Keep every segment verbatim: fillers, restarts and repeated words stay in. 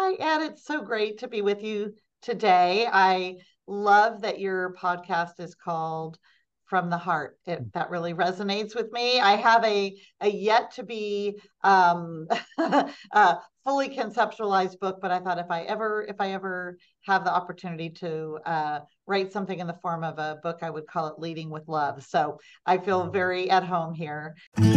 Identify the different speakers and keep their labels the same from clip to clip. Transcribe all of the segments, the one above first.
Speaker 1: Hi, Ed. It's so great to be with you today. I love that your podcast is called From the Heart. It, that really resonates with me. I have a, a yet to be um, uh, fully conceptualized book, but I thought if I ever if I ever have the opportunity to uh, write something in the form of a book, I would call it Leading with Love. So I feel very at home here.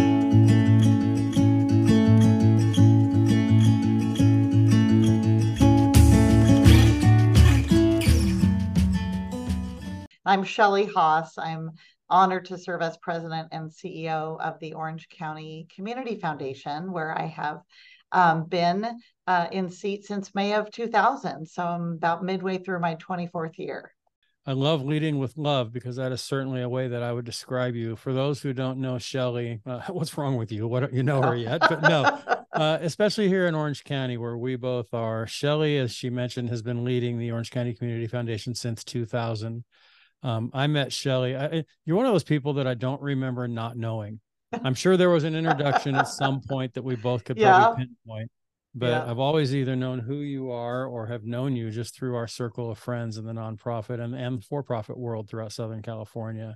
Speaker 1: I'm Shelley Haas. I'm honored to serve as president and C E O of the Orange County Community Foundation, where I have um, been uh, in seat since May of two thousand. So I'm about midway through my twenty-fourth year.
Speaker 2: I love leading with love because that is certainly a way that I would describe you. For those who don't know Shelley, uh, what's wrong with you? What, you know her yet? But no, uh, especially here in Orange County, where we both are. Shelley, as she mentioned, has been leading the Orange County Community Foundation since two thousand. Um, I met Shelley. I, you're one of those people that I don't remember not knowing. I'm sure there was an introduction at some point that we both could
Speaker 1: yeah.
Speaker 2: probably pinpoint, but yeah. I've always either known who you are or have known you just through our circle of friends in the nonprofit and, and for-profit world throughout Southern California.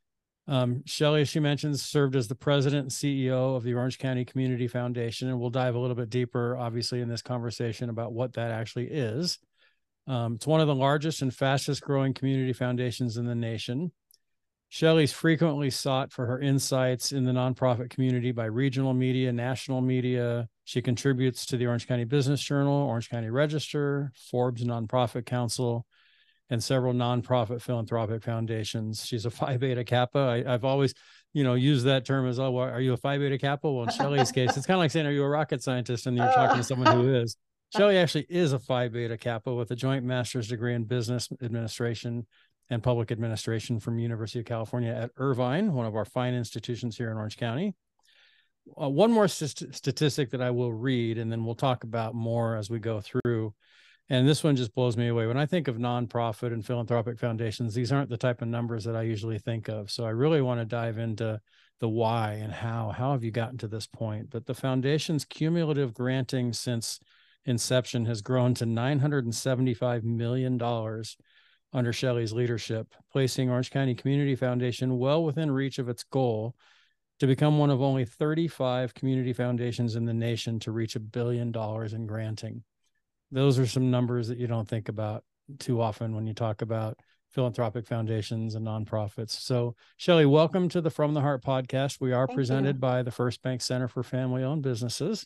Speaker 2: Um, Shelley, as she mentions, served as the president and C E O of the Orange County Community Foundation, and we'll dive a little bit deeper, obviously, in this conversation about what that actually is. Um, it's one of the largest and fastest growing community foundations in the nation. Shelley's frequently sought for her insights in the nonprofit community by regional media, national media. She contributes to the Orange County Business Journal, Orange County Register, Forbes Nonprofit Council, and several nonprofit philanthropic foundations. She's a Phi Beta Kappa. I, I've always, you know, used that term as, oh, are you a Phi Beta Kappa? Well, in Shelley's case, it's kind of like saying, are you a rocket scientist? And you're talking to someone who is. Shelley actually is a Phi Beta Kappa with a joint master's degree in business administration and public administration from University of California at Irvine, one of our fine institutions here in Orange County. Uh, one more st- statistic that I will read, and then we'll talk about more as we go through. And this one just blows me away. When I think of nonprofit and philanthropic foundations, these aren't the type of numbers that I usually think of. So I really want to dive into the why and how. How have you gotten to this point? But the foundation's cumulative granting since inception has grown to nine hundred seventy-five million dollars under Shelley's leadership, placing Orange County Community Foundation well within reach of its goal to become one of only thirty-five community foundations in the nation to reach a billion dollars in granting. Those are some numbers that you don't think about too often when you talk about philanthropic foundations and nonprofits. So, Shelley, welcome to the From the Heart podcast. We are
Speaker 1: Thank
Speaker 2: presented
Speaker 1: you.
Speaker 2: by the First Bank Center for Family-Owned Businesses.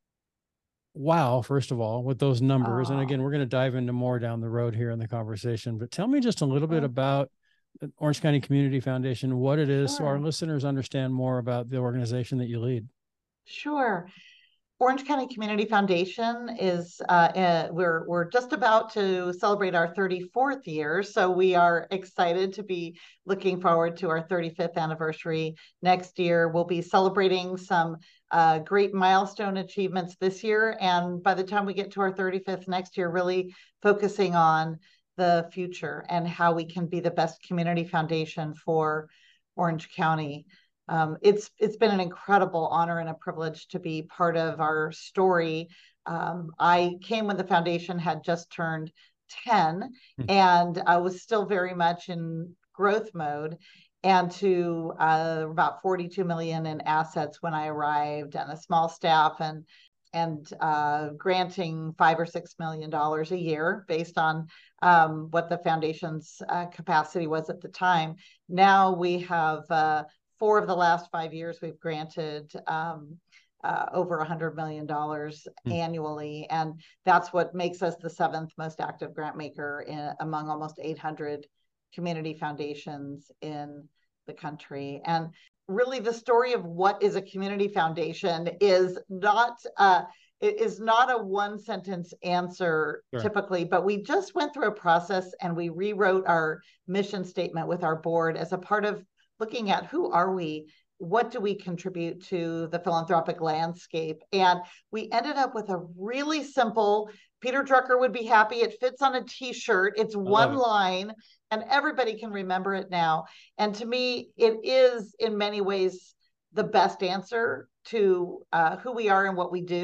Speaker 2: Wow, first of all, with those numbers. Oh. And again, we're going to dive into more down the road here in the conversation, but tell me just a little bit about Orange County Community Foundation, what it is, sure, so our listeners understand more about the organization that you lead.
Speaker 1: Sure. Orange County Community Foundation is, uh, uh, we're, we're just about to celebrate our thirty-fourth year. So we are excited to be looking forward to our thirty-fifth anniversary next year. We'll be celebrating some uh, great milestone achievements this year. And by the time we get to our thirty-fifth next year, really focusing on the future and how we can be the best community foundation for Orange County. Um, it's it's been an incredible honor and a privilege to be part of our story. Um, I came when the foundation had just turned ten, mm. and I was still very much in growth mode, and to uh, about forty-two million in assets when I arrived, and a small staff, and and uh, granting five or six million dollars a year based on um, what the foundation's uh, capacity was at the time. Now we have uh, Four of the last five years, we've granted um, uh, over one hundred million dollars mm. annually. And that's what makes us the seventh most active grant maker in, among almost eight hundred community foundations in the country. And really the story of what is a community foundation is not, uh, it is not a one sentence answer sure. typically, but we just went through a process and we rewrote our mission statement with our board as a part of looking at who are we, what do we contribute to the philanthropic landscape? And we ended up with a really simple, Peter Drucker would be happy, it fits on a t-shirt, it's one it. line, and everybody can remember it now. And to me, it is in many ways the best answer to uh, who we are and what we do.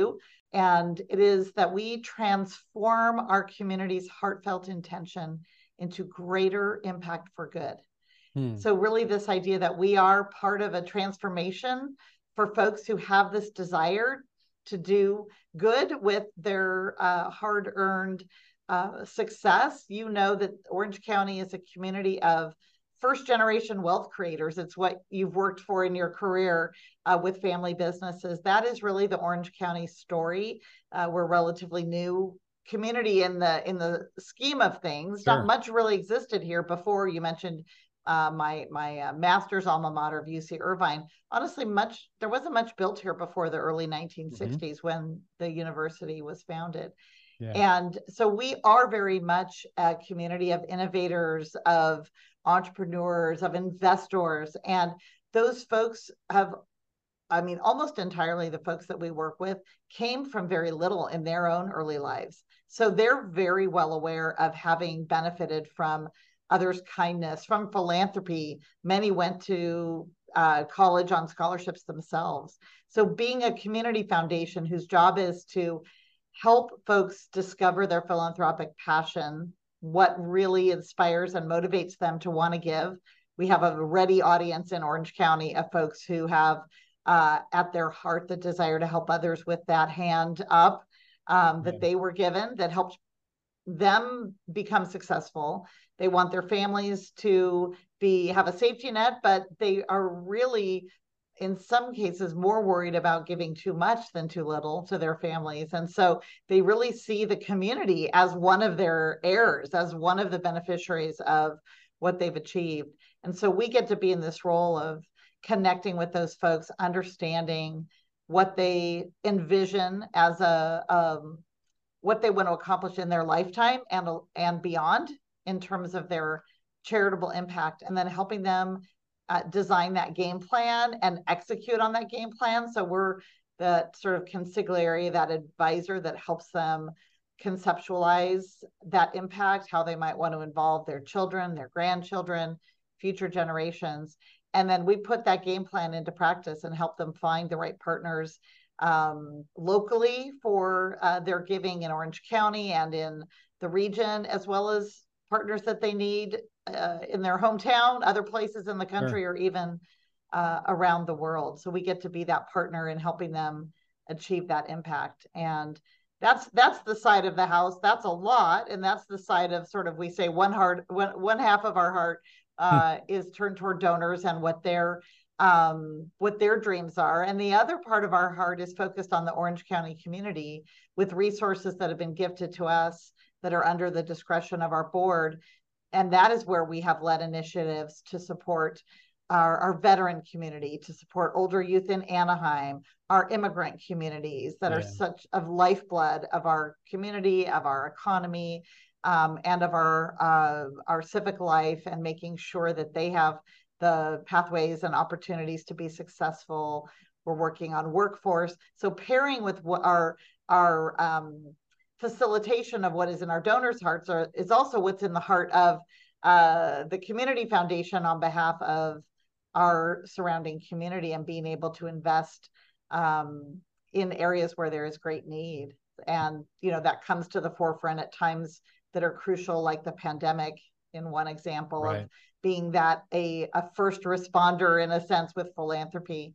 Speaker 1: And it is that we transform our community's heartfelt intention into greater impact for good. Hmm. So really this idea that we are part of a transformation for folks who have this desire to do good with their uh, hard-earned uh, success. You know that Orange County is a community of first-generation wealth creators. It's what you've worked for in your career uh, with family businesses. That is really the Orange County story. Uh, we're relatively new community in the in the scheme of things. Sure. Not much really existed here before. You mentioned uh, my my uh, master's alma mater of U C Irvine. Honestly, much there wasn't much built here before the early nineteen sixties mm-hmm. when the university was founded. Yeah. And so we are very much a community of innovators, of entrepreneurs, of investors, and those folks have, I mean, almost entirely the folks that we work with came from very little in their own early lives. So they're very well aware of having benefited from others' kindness, from philanthropy. Many went to uh, college on scholarships themselves. So being a community foundation whose job is to help folks discover their philanthropic passion, what really inspires and motivates them to want to give. We have a ready audience in Orange County of folks who have uh, at their heart the desire to help others with that hand up um, that yeah. they were given, that helped them become successful. They want their families to be have a safety net, but they are really, in some cases, more worried about giving too much than too little to their families. And so they really see the community as one of their heirs, as one of the beneficiaries of what they've achieved. And so we get to be in this role of connecting with those folks, understanding what they envision as a, um, what they want to accomplish in their lifetime and, and beyond in terms of their charitable impact, and then helping them Uh, design that game plan and execute on that game plan. So we're the sort of consigliere, that advisor that helps them conceptualize that impact, how they might want to involve their children, their grandchildren, future generations. And then we put that game plan into practice and help them find the right partners um, locally for uh, their giving in Orange County and in the region, as well as partners that they need uh, in their hometown, other places in the country, sure. or even uh, around the world. So we get to be that partner in helping them achieve that impact. And that's that's the side of the house. That's a lot. And that's the side of sort of, we say one heart, one, one half of our heart uh, hmm. is turned toward donors and what their um, what their dreams are. And the other part of our heart is focused on the Orange County community with resources that have been gifted to us that are under the discretion of our board. And that is where we have led initiatives to support our, our veteran community, to support older youth in Anaheim, our immigrant communities that yeah. are such of lifeblood of our community, of our economy, um, and of our, uh, our civic life, and making sure that they have the pathways and opportunities to be successful. We're working on workforce. So pairing with what our, our, um, facilitation of what is in our donors' hearts are, is also what's in the heart of uh, the community foundation on behalf of our surrounding community, and being able to invest um, in areas where there is great need. And, you know, that comes to the forefront at times that are crucial, like the pandemic in one example right. of being that a, a first responder in a sense with philanthropy.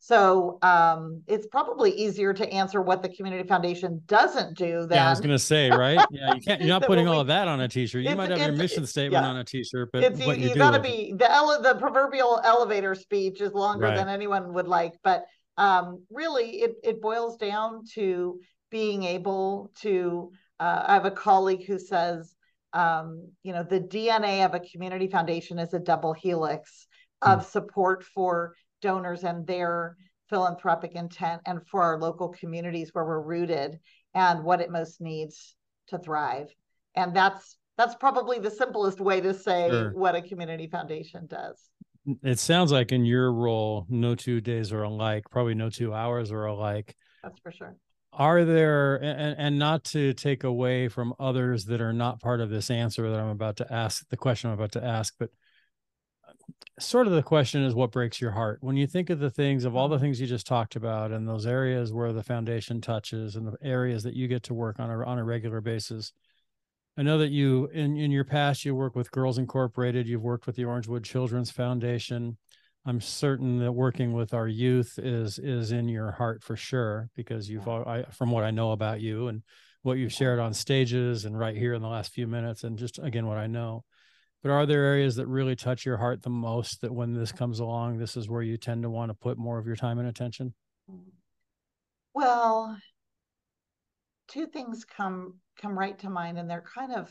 Speaker 1: So um, it's probably easier to answer what the Community Foundation doesn't do than...
Speaker 2: Yeah, I was going to say, right? Yeah, you can't, you're not putting all we, of that on a t-shirt. You might have your mission statement yeah. on a t-shirt, but
Speaker 1: it's,
Speaker 2: what
Speaker 1: you,
Speaker 2: you,
Speaker 1: you got to be, the, ele the proverbial elevator speech is longer right. than anyone would like. But um, really, it, it boils down to being able to... Uh, I have a colleague who says, um, you know, the D N A of a community foundation is a double helix of hmm. support for donors and their philanthropic intent, and for our local communities where we're rooted and what it most needs to thrive. And that's that's probably the simplest way to say sure. what a community foundation does.
Speaker 2: It sounds like in your role, no two days are alike, probably no two hours are alike.
Speaker 1: That's for sure.
Speaker 2: Are there, and, and not to take away from others that are not part of this answer that I'm about to ask, the question I'm about to ask, but sort of the question is, what breaks your heart? When you think of the things, of all the
Speaker 1: Mm-hmm.
Speaker 2: things you just talked about, and those areas where the foundation touches and the areas that you get to work on a, on a regular basis. I know that you, in, in your past, you work with Girls Incorporated, you've worked with the Orangewood Children's Foundation. I'm certain that working with our youth is is in your heart for sure, because you've,
Speaker 1: Yeah.
Speaker 2: I, from what I know about you and what you've shared on stages and right here in the last few minutes, and just again what I know. But are there areas that really touch your heart the most, that when this comes along, this is where you tend to want to put more of your time and attention?
Speaker 1: Well, two things come come right to mind, and they're kind of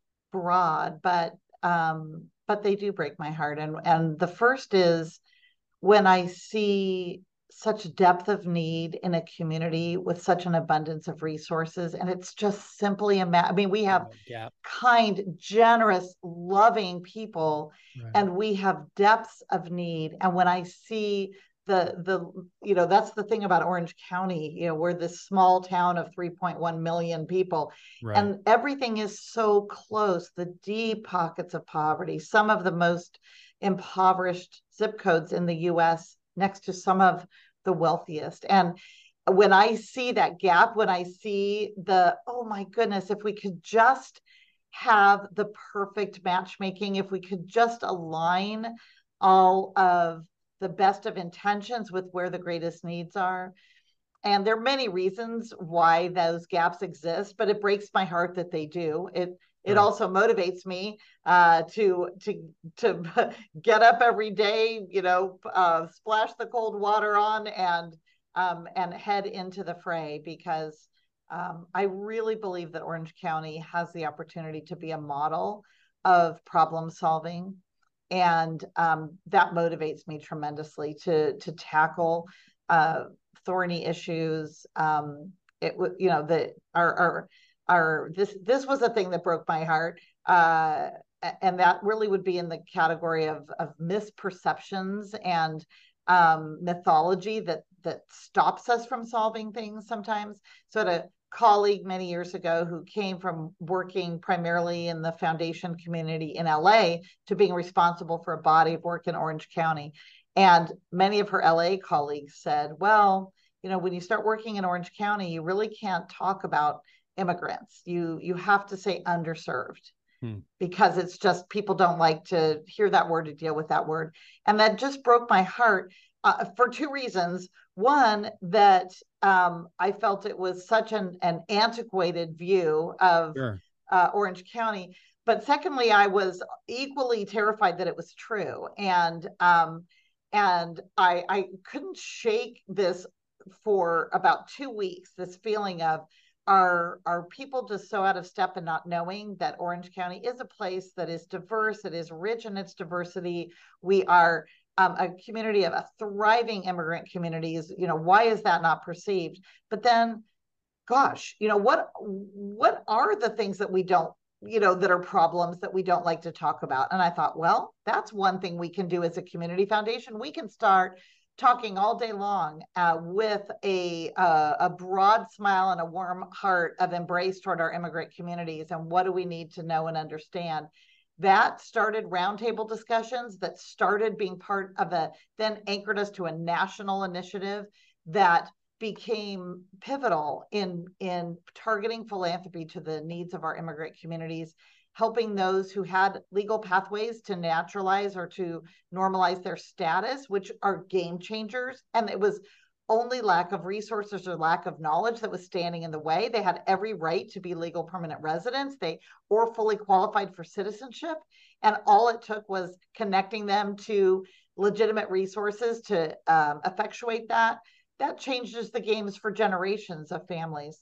Speaker 1: broad, but um, but they do break my heart. And and the first is when I see such depth of need in a community with such an abundance of resources, and it's just simply a ma- I mean, we have
Speaker 2: Gap.
Speaker 1: kind, generous, loving people,
Speaker 2: Right.
Speaker 1: and we have depths of need. And when I see the the you know, that's the thing about Orange County, you know, we're this small town of three point one million people,
Speaker 2: Right.
Speaker 1: and everything is so close, the deep pockets of poverty, some of the most impoverished zip codes in the U S, next to some of the wealthiest. And when I see that gap, when I see the, oh my goodness, if we could just have the perfect matchmaking, if we could just align all of the best of intentions with where the greatest needs are. And there are many reasons why those gaps exist, but it breaks my heart that they do. It it
Speaker 2: Right.
Speaker 1: also motivates me uh, to to to get up every day, you know, uh, splash the cold water on, and um, and head into the fray, because um, I really believe that Orange County has the opportunity to be a model of problem solving, and um, that motivates me tremendously to to tackle uh, thorny issues. Um, it would, you know, the our our our this this was a thing that broke my heart, uh, and that really would be in the category of of misperceptions and um, mythology that that stops us from solving things sometimes. So I had a colleague many years ago who came from working primarily in the foundation community in L A to being responsible for a body of work in Orange County. And many of her L A colleagues said, well, you know, when you start working in Orange County, you really can't talk about immigrants. You you have to say underserved, hmm. because it's just, people don't like to hear that word, to deal with that word. And that just broke my heart uh, for two reasons. One, that um, I felt it was such an, an antiquated view of sure. uh, Orange County. But secondly, I was equally terrified that it was true. And um, and I, I couldn't shake this for about two weeks, this feeling of, are are people just so out of step and not knowing that Orange County is a place that is diverse, it is rich in its diversity. We are um, a community of a thriving immigrant communities. You know, why is that not perceived? But then, gosh, you know, what what are the things that we don't, you know, that are problems that we don't like to talk about? And I thought, well, that's one thing we can do as a community foundation. We can start talking all day long uh, with a, uh, a broad smile and a warm heart of embrace toward our immigrant communities. And what do we need to know and understand? That started roundtable discussions, that started being part of a, then anchored us to a national initiative that became pivotal in, in targeting philanthropy to the needs of our immigrant communities, helping those who had legal pathways to naturalize or to normalize their status, which are game changers. And it was only lack of resources or lack of knowledge that was standing in the way. They had every right to be legal permanent residents, they or fully qualified for citizenship. And all it took was connecting them to legitimate resources to um, effectuate that. That changes the games for generations of families.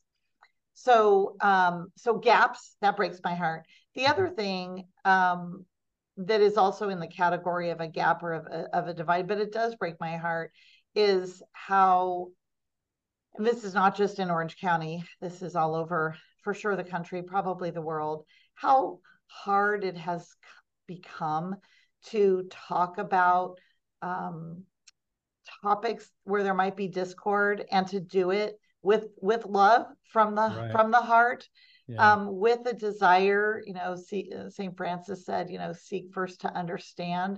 Speaker 1: So, um, so gaps, that breaks my heart. The other thing um, that is also in the category of a gap or of a, of a divide, but it does break my heart, is how, and this is not just in Orange County, this is all over, for sure, the country, probably the world, how hard it has become to talk about um, topics where there might be discord, and to do it with with love from the right. from the heart, yeah. um, with a desire. You know, Saint Francis said, you know, seek first to understand.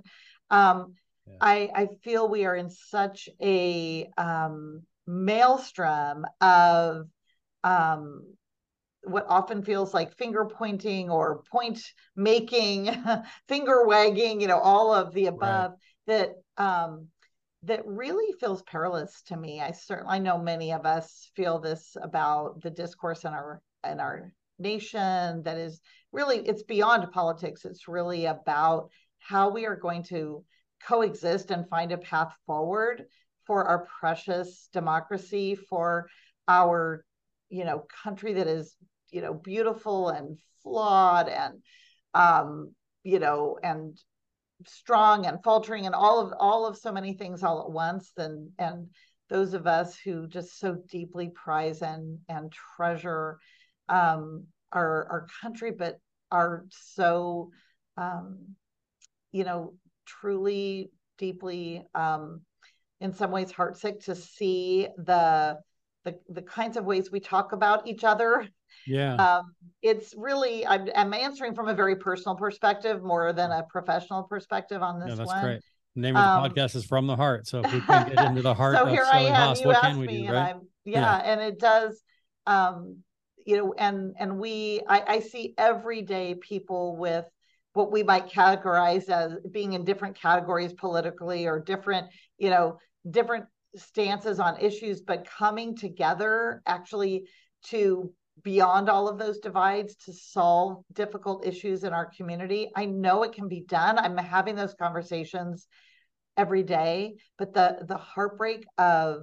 Speaker 1: Um, yeah. I, I feel we are in such a um, maelstrom of um, what often feels like finger pointing or point making, finger wagging, you know, all of the above, right. that um, that really feels perilous to me. I certainly I know many of us feel this about the discourse in our in our nation, that is really, it's beyond politics. It's really about how we are going to coexist and find a path forward for our precious democracy, for our, you know, country that is, you know, beautiful and flawed and, um, you know, and strong and faltering and all of all of so many things all at once. And and those of us who just so deeply prize and and treasure um, our our country, but are so um, you know, truly deeply um, in some ways heartsick to see the the the kinds of ways we talk about each other.
Speaker 2: Yeah.
Speaker 1: Um, it's really, I'm, I'm answering from a very personal perspective more than a professional perspective on this
Speaker 2: no, that's
Speaker 1: one.
Speaker 2: Great. The name of the um, podcast is From the Heart. So if we can get into the heart
Speaker 1: so
Speaker 2: of
Speaker 1: here
Speaker 2: Shelley
Speaker 1: I am,
Speaker 2: Haas,
Speaker 1: you
Speaker 2: what
Speaker 1: asked
Speaker 2: can we
Speaker 1: me
Speaker 2: do,
Speaker 1: and
Speaker 2: right?
Speaker 1: I'm, yeah, yeah, and it does, um, you know, and, and we, I, I see every day people with what we might categorize as being in different categories politically, or different, you know, different stances on issues, but coming together actually to beyond all of those divides to solve difficult issues in our community. I know it can be done. I'm having those conversations every day, but the the heartbreak of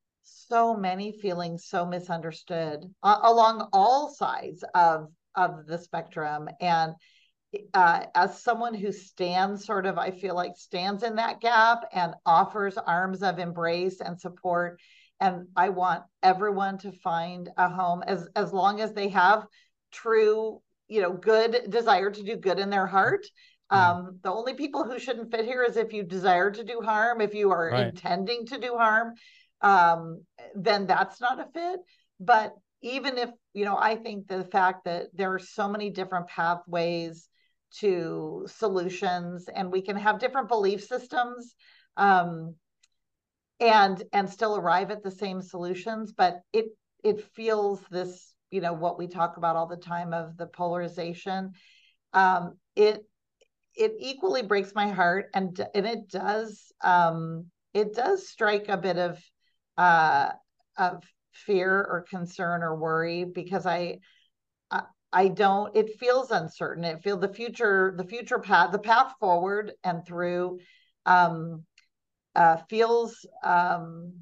Speaker 1: so many feeling so misunderstood uh, along all sides of of the spectrum. And uh, as someone who stands sort of, I feel like stands in that gap and offers arms of embrace and support. And I want everyone to find a home as, as long as they have true, you know, good desire to do good in their heart. Yeah. Um, the only people who shouldn't fit here is if you desire to do harm, if you are right. intending to do harm, um, then that's not a fit. But even if, you know, I think the fact that there are so many different pathways to solutions, and we can have different belief systems, um, and and still arrive at the same solutions, but it it feels this, you know, what we talk about all the time of the polarization. Um, it it equally breaks my heart, and and it does um, it does strike a bit of uh, of fear or concern or worry, because I. I I don't, it feels uncertain. It feels the future, the future path, the path forward and through um, uh, feels um,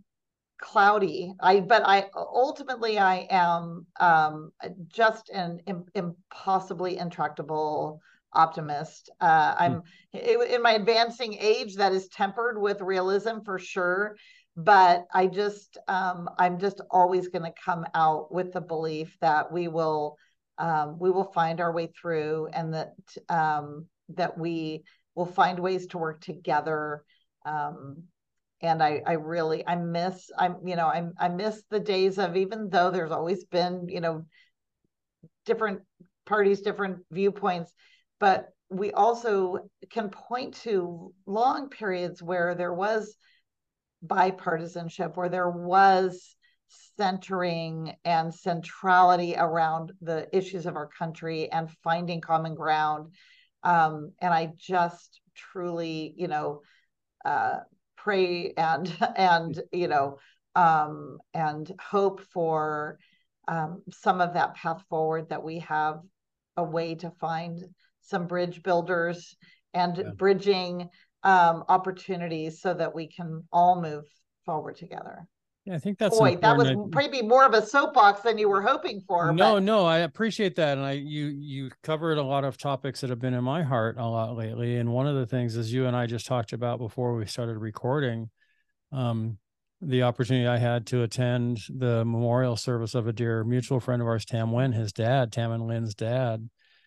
Speaker 1: cloudy. I, but I, ultimately I am um, just an im- impossibly intractable optimist. Uh, I'm in my advancing age that is tempered with realism for sure. But I just, um, I'm just always going to come out with the belief that we will, um, we will find our way through, and that um, that we will find ways to work together. Um, and I, I really, I miss, I'm, you know, I, I miss the days of, even though there's always been, you know, different parties, different viewpoints, but we also can point to long periods where there was bipartisanship, where there was centering and centrality around the issues of our country and finding common ground. Um, and I just truly, you know, uh, pray and, and, you know, um, and hope for um, some of that path forward, that we have a way to find some bridge builders and yeah. bridging um, opportunities so that we can all move forward together.
Speaker 2: Yeah, I think that's
Speaker 1: boy. That was
Speaker 2: I,
Speaker 1: maybe more of a soapbox than you were hoping for.
Speaker 2: No,
Speaker 1: but...
Speaker 2: no, I appreciate that, and I you you covered a lot of topics that have been in my heart a lot lately. And one of the things, as you and I just talked about before we started recording, um, the opportunity I had to attend the memorial service of a dear mutual friend of ours, Tam Wen, his dad, Tam and Lynn's dad.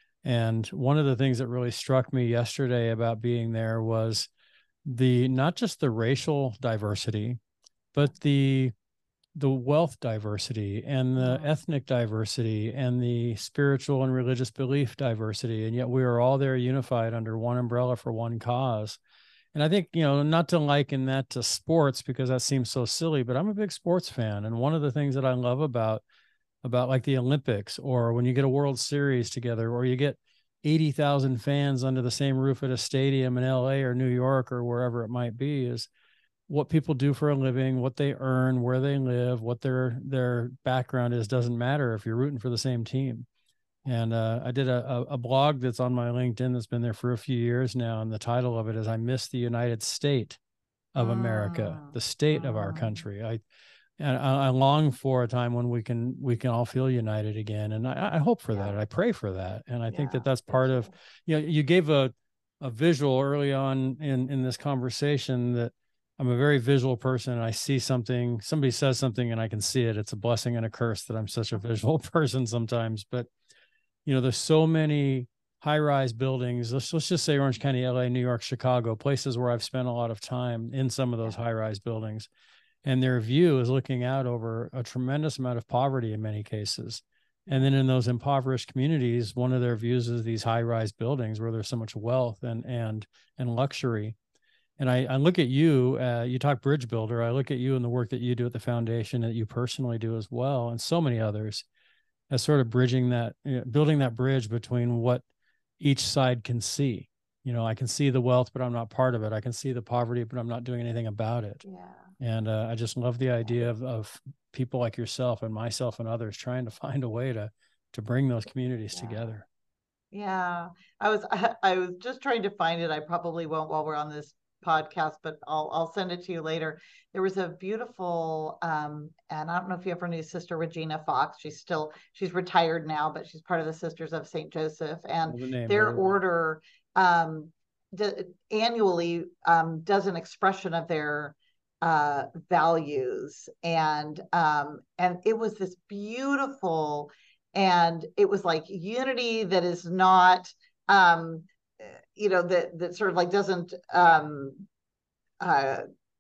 Speaker 2: And one of the things that really struck me yesterday about being there was the not just the racial diversity, but the the wealth diversity and the mm. ethnic diversity and the spiritual and religious belief diversity. And yet we are all there unified under one umbrella for one cause. And I think, you know, not to liken that to sports because that seems so silly, but I'm a big sports fan. And one of the things that I love about about like the Olympics, or when you get a World Series together, or you get eighty thousand fans under the same roof at a stadium in L A or New York or wherever it might be, is what people do for a living, what they earn, where they live, what their their background is, doesn't matter if you're rooting for the same team. And uh, I did a, a blog that's on my LinkedIn that's been there for a few years now. And the title of it is I Miss the United State of America,
Speaker 1: Mm,
Speaker 2: the state of our
Speaker 1: mm,
Speaker 2: country. I and I, I long for a time when we can we can all feel united again. And I, I hope for
Speaker 1: yeah,
Speaker 2: that. I pray for that. And I think
Speaker 1: yeah,
Speaker 2: that that's
Speaker 1: me
Speaker 2: part of,
Speaker 1: too.
Speaker 2: you know, you gave a, a visual early on in, in this conversation that I'm a very visual person. And I see something, somebody says something and I can see it. It's a blessing and a curse that I'm such a visual person sometimes. But you know, there's so many high-rise buildings. Let's let's just say Orange County, L A, New York, Chicago, places where I've spent a lot of time in some of those
Speaker 1: Yeah,
Speaker 2: high-rise buildings. And their view is looking out over a tremendous amount of poverty in many cases. And
Speaker 1: yeah,
Speaker 2: then in those impoverished communities, one of their views is these high-rise buildings where there's so much wealth and and and luxury. And I, I look at you, uh, you talk bridge builder. I look at you and the work that you do at the foundation that you personally do as well, and so many others, as sort of bridging that, you know, building that bridge between what each side can see. You know, I can see the wealth, but I'm not part of it. I can see the poverty, but I'm not doing anything about it.
Speaker 1: yeah,
Speaker 2: And uh, I just love the
Speaker 1: yeah,
Speaker 2: idea of, of people like yourself and myself and others trying to find a way to to bring those communities
Speaker 1: yeah.
Speaker 2: together.
Speaker 1: Yeah, I was I, I was just trying to find it. I probably won't while we're on this podcast, but I'll I'll send it to you later. There was a beautiful um and I don't know if you ever knew Sister Regina Fox. She's still she's retired now, but she's part of the Sisters of Saint Joseph, and
Speaker 2: Know the name
Speaker 1: their
Speaker 2: very well.
Speaker 1: order um d- annually um does an expression of their uh values, and um and it was this beautiful, and it was like unity that is not um you know that that sort of like doesn't um uh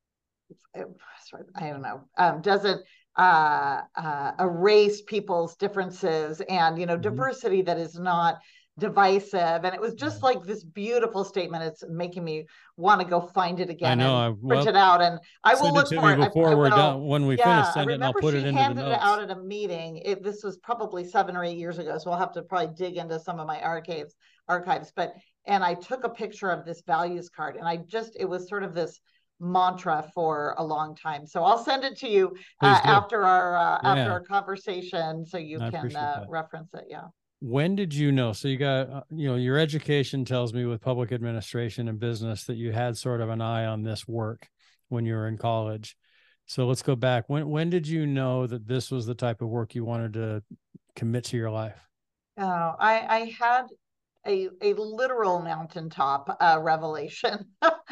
Speaker 1: sorry, I don't know um doesn't uh, uh erase people's differences, and you know
Speaker 2: Mm-hmm.
Speaker 1: diversity that is not divisive. And it was
Speaker 2: Yeah.
Speaker 1: just like this beautiful statement. It's making me want to go find it
Speaker 2: I
Speaker 1: again
Speaker 2: know.
Speaker 1: and
Speaker 2: I
Speaker 1: print
Speaker 2: well,
Speaker 1: it out, and I will
Speaker 2: send it
Speaker 1: look
Speaker 2: to
Speaker 1: for
Speaker 2: me
Speaker 1: it. I,
Speaker 2: before
Speaker 1: I
Speaker 2: we're
Speaker 1: will.
Speaker 2: done. When we finish,
Speaker 1: Yeah, I
Speaker 2: send it and I'll
Speaker 1: remember
Speaker 2: put it
Speaker 1: she
Speaker 2: into the
Speaker 1: handed it out
Speaker 2: notes.
Speaker 1: at a meeting. It, this was probably seven or eight years ago, so I'll have to probably dig into some of my archives archives. But and I took a picture of this values card, and I just it was sort of this mantra for a long time. So I'll send it to you uh,
Speaker 2: Please do.
Speaker 1: after our uh, after
Speaker 2: Yeah,
Speaker 1: our conversation, so you
Speaker 2: I
Speaker 1: can
Speaker 2: appreciate
Speaker 1: uh,
Speaker 2: that.
Speaker 1: reference it. Yeah.
Speaker 2: When did you know? So you got, uh, you know, your education tells me with public administration and business that you had sort of an eye on this work when you were in college. So let's go back. When when did you know that this was the type of work you wanted to commit to your life?
Speaker 1: Oh, I I had a a literal mountaintop uh, revelation.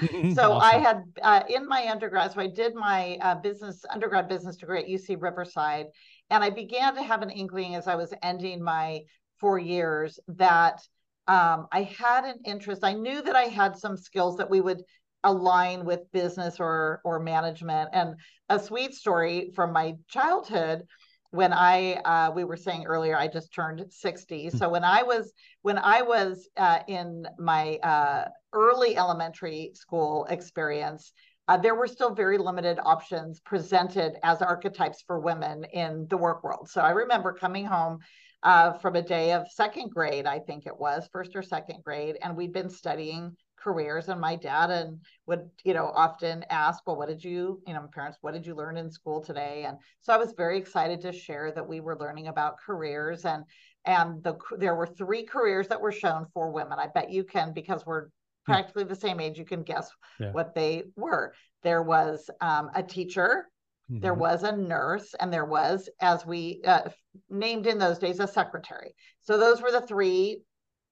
Speaker 1: So I
Speaker 2: Awesome.
Speaker 1: had uh, in my undergrad, so I did my uh, business undergrad business degree at U C Riverside, and I began to have an inkling as I was ending my four years that um, I had an interest. I knew that I had some skills that we would align with business or or management. And a sweet story from my childhood, when I uh, we were saying earlier, I just turned sixty. So when I was when I was uh, in my uh, early elementary school experience, uh, there were still very limited options presented as archetypes for women in the work world. So I remember coming home uh, from a day of second grade, I think it was first or second grade, and we'd been studying careers, and my dad and would you know often ask, well, what did you you know my parents, what did you learn in school today? And so I was very excited to share that we were learning about careers, and and the there were three careers that were shown for women. I bet you can, because we're practically the same age, you can guess
Speaker 2: Yeah.
Speaker 1: what they were. There was um, a teacher, there
Speaker 2: Mm-hmm.
Speaker 1: was a nurse, and there was, as we uh, named in those days, a secretary. So those were the three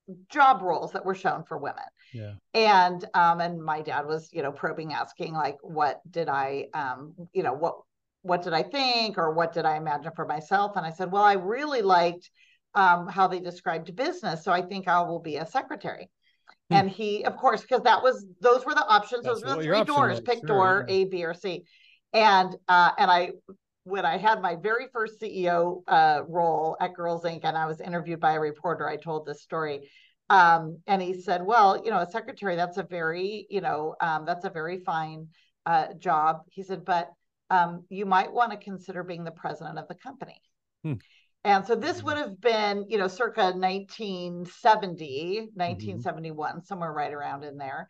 Speaker 1: job roles that were shown for women.
Speaker 2: Yeah.
Speaker 1: And um and my dad was you know probing, asking like, what did I um you know what what did I think, or what did I imagine for myself? And I said, well, I really liked um how they described business, so I think I will be a secretary.
Speaker 2: Hmm.
Speaker 1: And he, of course, because that was those were the options, those
Speaker 2: That's
Speaker 1: were the
Speaker 2: what your
Speaker 1: three
Speaker 2: option
Speaker 1: doors,
Speaker 2: was.
Speaker 1: pick
Speaker 2: Sure.
Speaker 1: door
Speaker 2: Yeah.
Speaker 1: A, B, or C. And uh and I when I had my very first C E O uh, role at Girls Inc, and I was interviewed by a reporter, I told this story. Um, and he said, well, you know, a secretary, that's a very, you know, um, that's a very fine uh, job. He said, but um, you might want to consider being the president of the company. Hmm. And so this would have been, you know, circa nineteen seventy, nineteen seventy-one, mm-hmm. somewhere right around in there.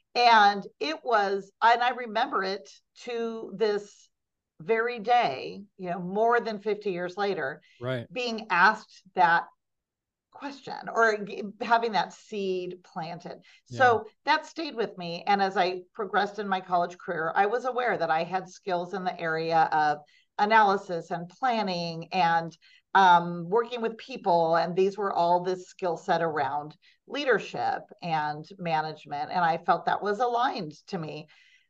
Speaker 1: And it was, and I remember it to this very day, you know, more than fifty years later,
Speaker 2: right,
Speaker 1: being asked that question or having that seed planted. Yeah. So that stayed with me. And as I progressed in my college career, I was aware that I had skills in the area of analysis and planning and um, working with people. And these were all this skill set around leadership and management. And I felt that was aligned to me.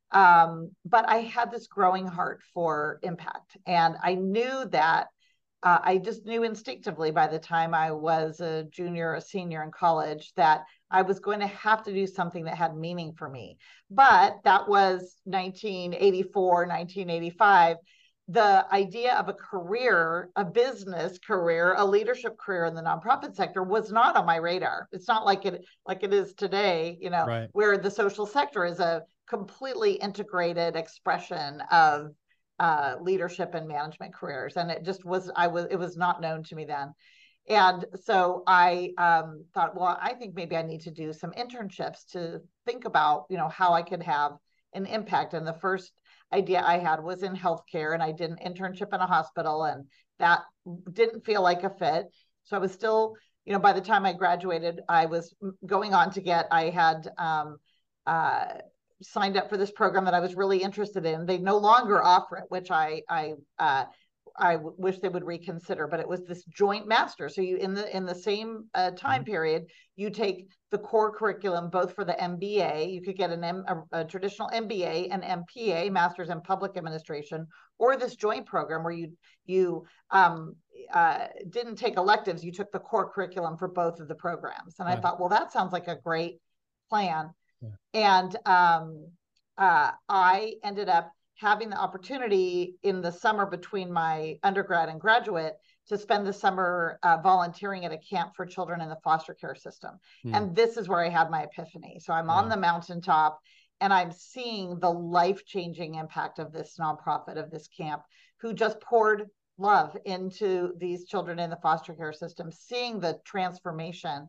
Speaker 1: Um, but I had this growing heart for impact. And I knew that Uh, I just knew instinctively by the time I was a junior or a senior in college that I was going to have to do something that had meaning for me. But that was nineteen eighty-four, nineteen eighty-five. The idea of a career, a business career, a leadership career in the nonprofit sector was not on my radar. It's not like it like it is today, you know, right. where the social sector is a completely integrated expression of uh, leadership and management careers. And it just was, I was, it was not known to me then. And so I um, thought, well, I think maybe I need to do some internships to think about, you know, how I could have an impact. And the first idea I had was in healthcare, and I did an internship in a hospital, and that didn't feel like a fit. So I was still, you know, by the time I graduated, I was going on to get, I had, um, uh, signed up for this program that I was really interested in. They no longer offer it, which I I uh, I w- wish they would reconsider. But it was this joint master. So you in the in the same uh, time period, you take the core curriculum both for the M B A. You could get an M, a, a traditional M B A, an M P A, Master's in Public Administration, or this joint program where you you um, uh, didn't take electives. You took the core curriculum for both of the programs. And yeah. I thought, well, that sounds like a great plan. Yeah. And um, uh, I ended up having the opportunity in the summer between my undergrad and graduate to spend the summer uh, volunteering at a camp for children in the foster care system. Hmm. And this is where I had my epiphany. So I'm yeah. on the mountaintop and I'm seeing the life-changing impact of this nonprofit, of this camp, who just poured love into these children in the foster care system, seeing the transformation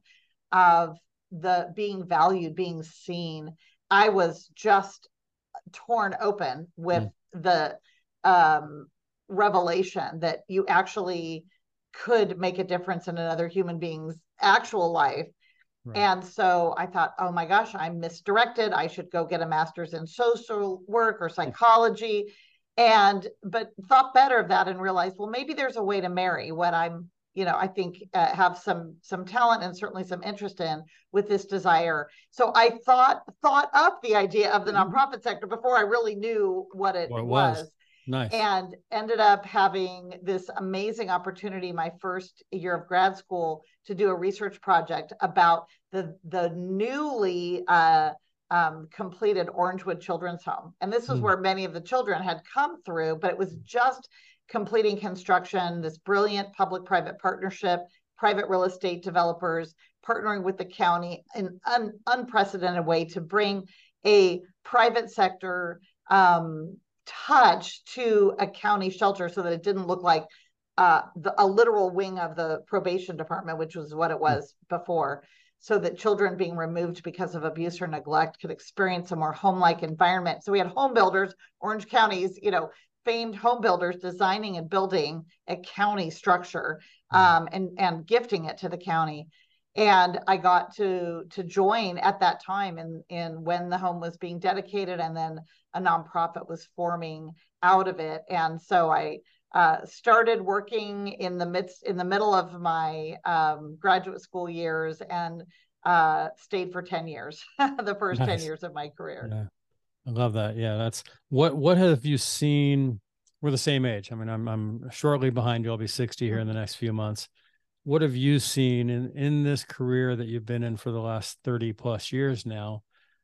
Speaker 1: of the being valued, being seen. I was just torn open with mm. the um, revelation that you actually could make a difference in another human being's actual life. Right. And so I thought, oh my gosh, I'm misdirected. I should go get a master's in social work or psychology. And, but thought better of that and realized, well, maybe there's a way to marry what I'm, you know, I think uh, have some some talent and certainly some interest in with this desire. So I thought thought up the idea of the mm-hmm. nonprofit sector before I really knew what it, what it was. was.
Speaker 2: Nice.
Speaker 1: And ended up having this amazing opportunity my first year of grad school to do a research project about the the newly uh, um, completed Orangewood Children's Home. And this was mm. where many of the children had come through, but it was just completing construction, this brilliant public-private partnership, private real estate developers partnering with the county in an unprecedented way to bring a private sector um, touch to a county shelter so that it didn't look like uh, the, a literal wing of the probation department, which was what it was before, so that children being removed because of abuse or neglect could experience a more home-like environment. So we had home builders, Orange County's, you know, famed home builders designing and building a county structure um, and, and gifting it to the county. And I got to to join at that time in, in when the home was being dedicated, and then a nonprofit was forming out of it. And so I uh, started working in the midst in the middle of my um, graduate school years and uh, stayed for ten years, the first nice. ten years of my career.
Speaker 2: Yeah. I love that. Yeah, that's what. What have you seen? We're the same age. I mean, I'm I'm shortly behind you. I'll be sixty here in the next few months. What have you seen in in this career that you've been in for the last thirty plus years now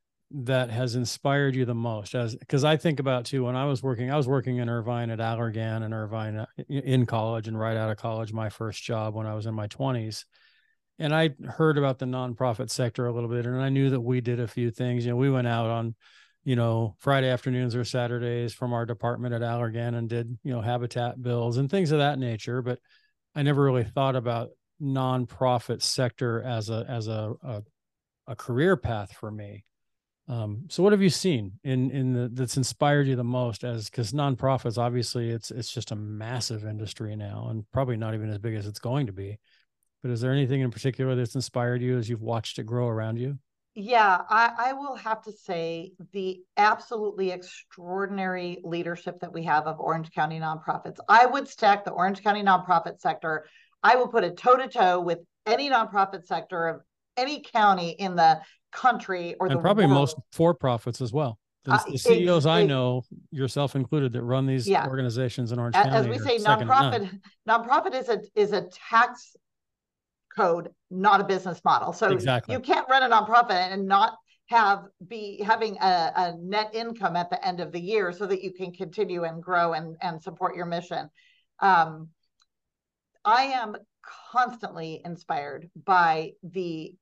Speaker 2: that has inspired you the most? As because I think about too, when I was working, I was working in Irvine at Allergan and Irvine in college and right out of college, my first job when I was in my twenties. and I heard about the nonprofit sector a little bit, and I knew that we did a few things. You know, we went out on, you know, Friday afternoons or Saturdays from our department at Allergan and did, you know, habitat bills and things of that nature. But I never really thought about nonprofit sector as a as a a, a career path for me. Um, so what have you seen in in the that's inspired you the most? As because nonprofits, obviously, it's it's just a massive industry now, and probably not even as big as it's going to be. But is there anything in particular that's inspired you as you've watched it grow around you?
Speaker 1: Yeah, I, I will have to say the absolutely extraordinary leadership that we have of Orange County nonprofits. I would stack the Orange County nonprofit sector. I will put it toe to toe with any nonprofit sector of any county in the country or
Speaker 2: and
Speaker 1: the
Speaker 2: probably
Speaker 1: world.
Speaker 2: most for-profits as well. The,
Speaker 1: uh,
Speaker 2: the C E Os
Speaker 1: ex-
Speaker 2: I know, yourself included, that run these
Speaker 1: yeah.
Speaker 2: organizations in Orange
Speaker 1: As,
Speaker 2: County.
Speaker 1: as we say,
Speaker 2: nonprofit
Speaker 1: nonprofit is a is a tax code, not a business model. So
Speaker 2: exactly.
Speaker 1: You can't run a nonprofit and not have be having a, a net income at the end of the year so that you can continue and grow and, and support your mission. Um, I am constantly inspired by the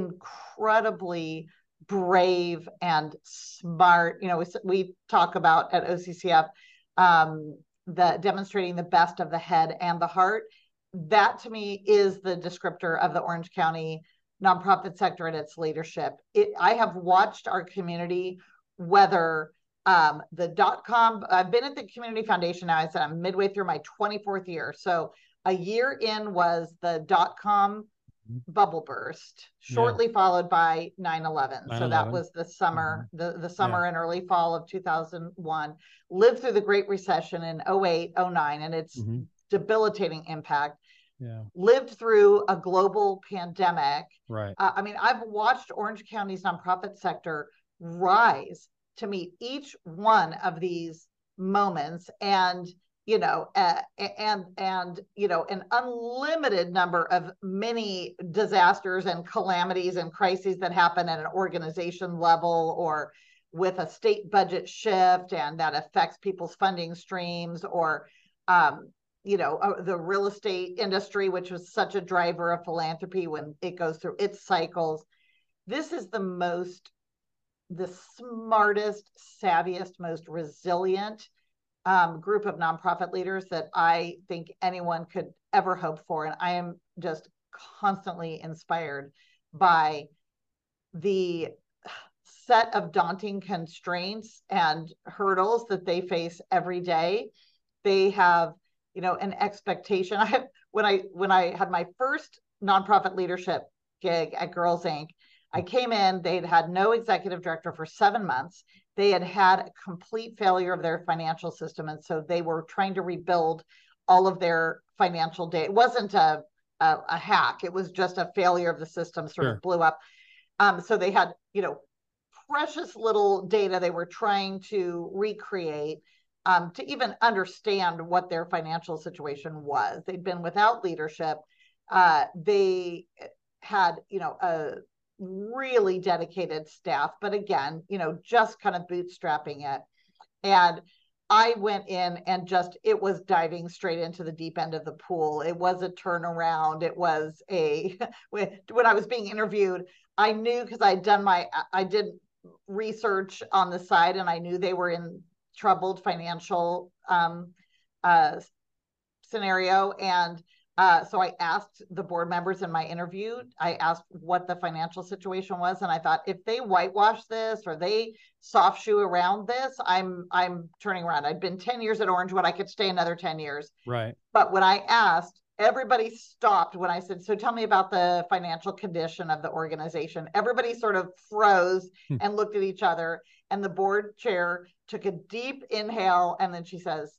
Speaker 1: incredibly brave and smart, you know, we, we talk about at O C C F, um, the demonstrating the best of the head and the heart. That to me is the descriptor of the Orange County nonprofit sector and its leadership. It, I have watched our community weather um, the dot-com. I've been at the Community Foundation now. I said I'm midway through my twenty-fourth year. So a year in was the dot-com bubble burst, shortly yeah. followed by nine eleven. So that was the summer, mm-hmm. the, the summer yeah. and early fall of two thousand one. Lived through the Great Recession in oh eight, oh nine, and its mm-hmm. debilitating impact. Yeah. Lived through a global pandemic.
Speaker 2: Right.
Speaker 1: Uh, I mean, I've watched Orange County's nonprofit sector rise to meet each one of these moments, and you know, uh, and and you know, an unlimited number of many disasters and calamities and crises that happen at an organization level or with a state budget shift, and that affects people's funding streams, or um, you know, uh, the real estate industry, which was such a driver of philanthropy when it goes through its cycles. This is the most, the smartest, savviest, most resilient um, group of nonprofit leaders that I think anyone could ever hope for. And I am just constantly inspired by the set of daunting constraints and hurdles that they face every day. They have, you know, an expectation. I have, when I when I had my first nonprofit leadership gig at Girls Incorporated, I came in, they'd had no executive director for seven months. They had had a complete failure of their financial system. And so they were trying to rebuild all of their financial data. It wasn't a, a, a hack. It was just a failure of the system, sort sure. of blew up. Um, so they had, you know, precious little data they were trying to recreate um, to even understand what their financial situation was. They'd been without leadership. Uh, they had, you know, a really dedicated staff, but again, you know, just kind of bootstrapping it. And I went in and just, it was diving straight into the deep end of the pool. It was a turnaround. It was a, when I was being interviewed, I knew, because I'd done my, I did research on the side, and I knew they were in troubled financial um, uh, scenario. And Uh, so I asked the board members in my interview, I asked what the financial situation was. And I thought, if they whitewash this or they soft shoe around this, I'm I'm turning around. I'd been ten years at Orangewood. I could stay another ten years.
Speaker 2: Right.
Speaker 1: But when I asked, everybody stopped when I said, so tell me about the financial condition of the organization. Everybody sort of froze and looked at each other. And the board chair took a deep inhale. And then she says,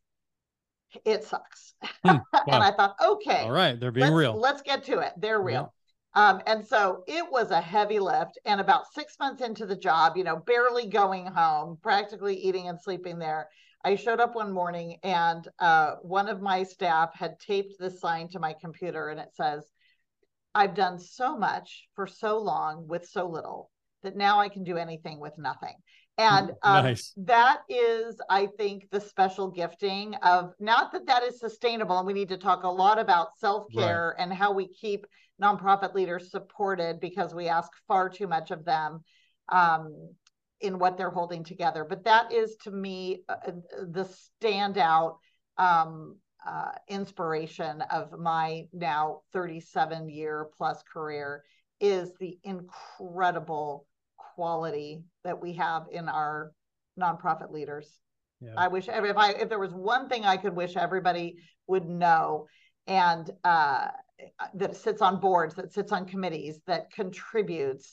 Speaker 1: it sucks. Hmm, wow. And I thought, okay,
Speaker 2: all right, they're being
Speaker 1: let's,
Speaker 2: real.
Speaker 1: Let's get to it. They're real. Yeah. Um, and so it was a heavy lift. And about six months into the job, you know, barely going home, practically eating and sleeping there, I showed up one morning, and uh, one of my staff had taped this sign to my computer, and it says, I've done so much for so long with so little that now I can do anything with nothing. And um, nice. That is, I think, the special gifting of, not that that is sustainable, and we need to talk a lot about self-care right. and how we keep nonprofit leaders supported because we ask far too much of them um, in what they're holding together. But that is, to me, uh, the standout um, uh, inspiration of my now thirty-seven year plus career is the incredible quality that we have in our nonprofit leaders. Yeah. I wish if I if there was one thing I could wish everybody would know, and uh, that sits on boards, that sits on committees, that contributes,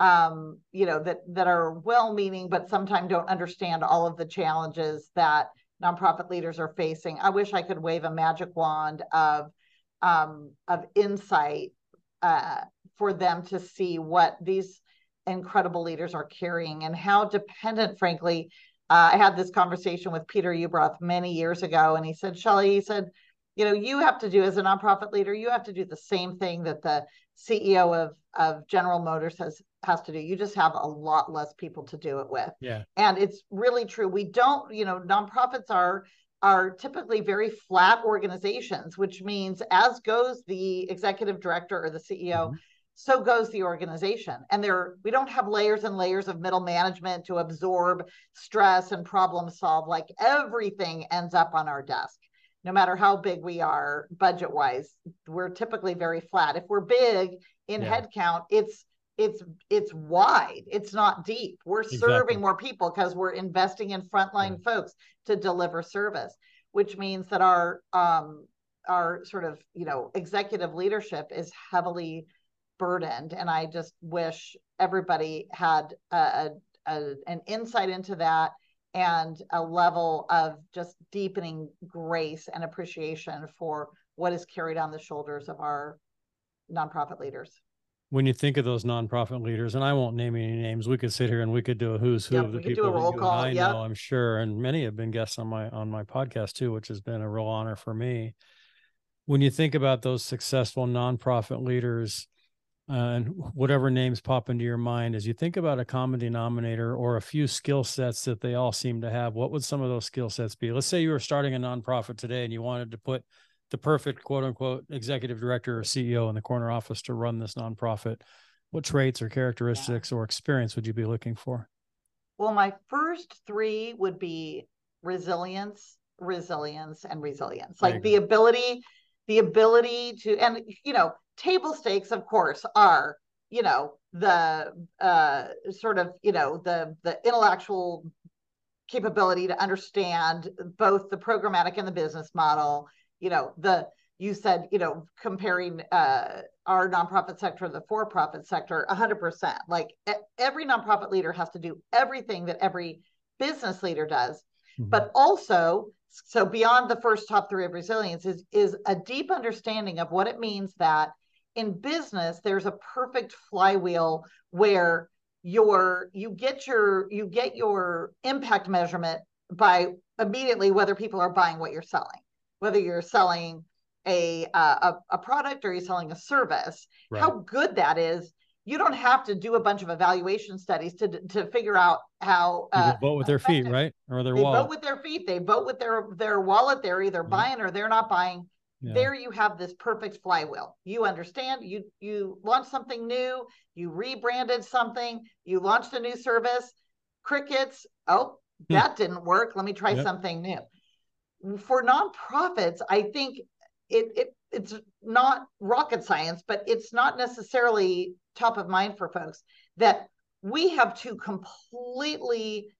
Speaker 1: um, you know, that that are well-meaning but sometimes don't understand all of the challenges that nonprofit leaders are facing. I wish I could wave a magic wand of um, of insight uh, for them to see what these incredible leaders are carrying and how dependent, frankly. Uh, I had this conversation with Peter Ueberroth many years ago, and he said, Shelley, he said, you know, you have to do, as a nonprofit leader, you have to do the same thing that the C E O of, of General Motors has, has to do. You just have a lot less people to do it with.
Speaker 2: Yeah.
Speaker 1: And it's really true. We don't, you know, nonprofits are, are typically very flat organizations, which means as goes the executive director or the C E O, mm-hmm. so goes the organization. And there, we don't have layers and layers of middle management to absorb stress and problem solve. Like everything ends up on our desk. No matter how big we are budget wise, we're typically very flat. If we're big in yeah. headcount, it's it's it's wide. It's not deep. We're exactly. serving more people because we're investing in frontline yeah. folks to deliver service, which means that our um our sort of, you know, executive leadership is heavily burdened. And I just wish everybody had a, a, an insight into that and a level of just deepening grace and appreciation for what is carried on the shoulders of our nonprofit leaders.
Speaker 2: When you think of those nonprofit leaders, and I won't name any names, we could sit here and we could do a who's who
Speaker 1: yep,
Speaker 2: of the
Speaker 1: we could
Speaker 2: people
Speaker 1: do a roll
Speaker 2: that you
Speaker 1: call,
Speaker 2: and I
Speaker 1: yep.
Speaker 2: know, I'm sure, and many have been guests on my on my podcast too, which has been a real honor for me. When you think about those successful nonprofit leaders, Uh, and whatever names pop into your mind, as you think about a common denominator or a few skill sets that they all seem to have, what would some of those skill sets be? Let's say you were starting a nonprofit today and you wanted to put the perfect quote unquote executive director or C E O in the corner office to run this nonprofit. What traits or characteristics yeah. or experience would you be looking for?
Speaker 1: Well, my first three would be resilience, resilience, and resilience. Like the ability, the ability to, and you know, table stakes, of course, are, you know, the uh, sort of, you know, the the intellectual capability to understand both the programmatic and the business model. You know, the you said, you know, comparing uh, our nonprofit sector to the for-profit sector, one hundred percent. Like every nonprofit leader has to do everything that every business leader does, mm-hmm. but also, so beyond the first top three of resilience is is a deep understanding of what it means that in business, there's a perfect flywheel where your you get your you get your impact measurement by immediately whether people are buying what you're selling, whether you're selling a a, a product or you're selling a service. Right. How good that is. You don't have to do a bunch of evaluation studies to to figure out how
Speaker 2: people uh, vote with their feet, right, or their
Speaker 1: they
Speaker 2: wallet.
Speaker 1: vote with their feet. They vote with their their wallet. They're either yeah. buying or they're not buying. Yeah. There you have this perfect flywheel. You understand, you you launched something new, you rebranded something, you launched a new service, crickets, oh, that didn't work. Let me try yep. something new. For nonprofits, I think it, it it's not rocket science, but it's not necessarily top of mind for folks that we have two completely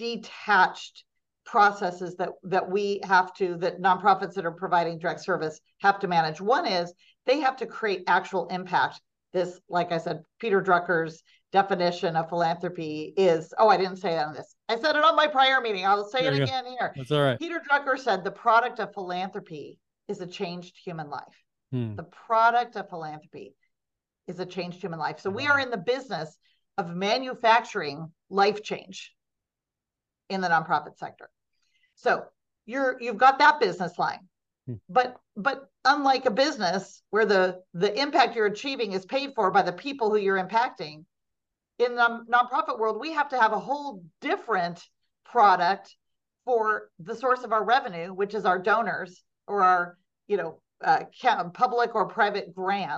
Speaker 1: detached processes that that we have to, that nonprofits that are providing direct service have to manage. One is they have to create actual impact. This, like I said, Peter Drucker's definition of philanthropy is, oh, I didn't say that on this. I said it on my prior meeting. I'll say there it again go. here.
Speaker 2: That's all right.
Speaker 1: Peter Drucker said the product of philanthropy is a changed human life. Hmm. The product of philanthropy is a changed human life. So wow. we are in the business of manufacturing life change in the nonprofit sector. So you're you've got that business line, hmm. but but unlike a business where the the impact you're achieving is paid for by the people who you're impacting, in the nonprofit world, we have to have a whole different product for the source of our revenue, which is our donors or our, you know, uh, public or private grants.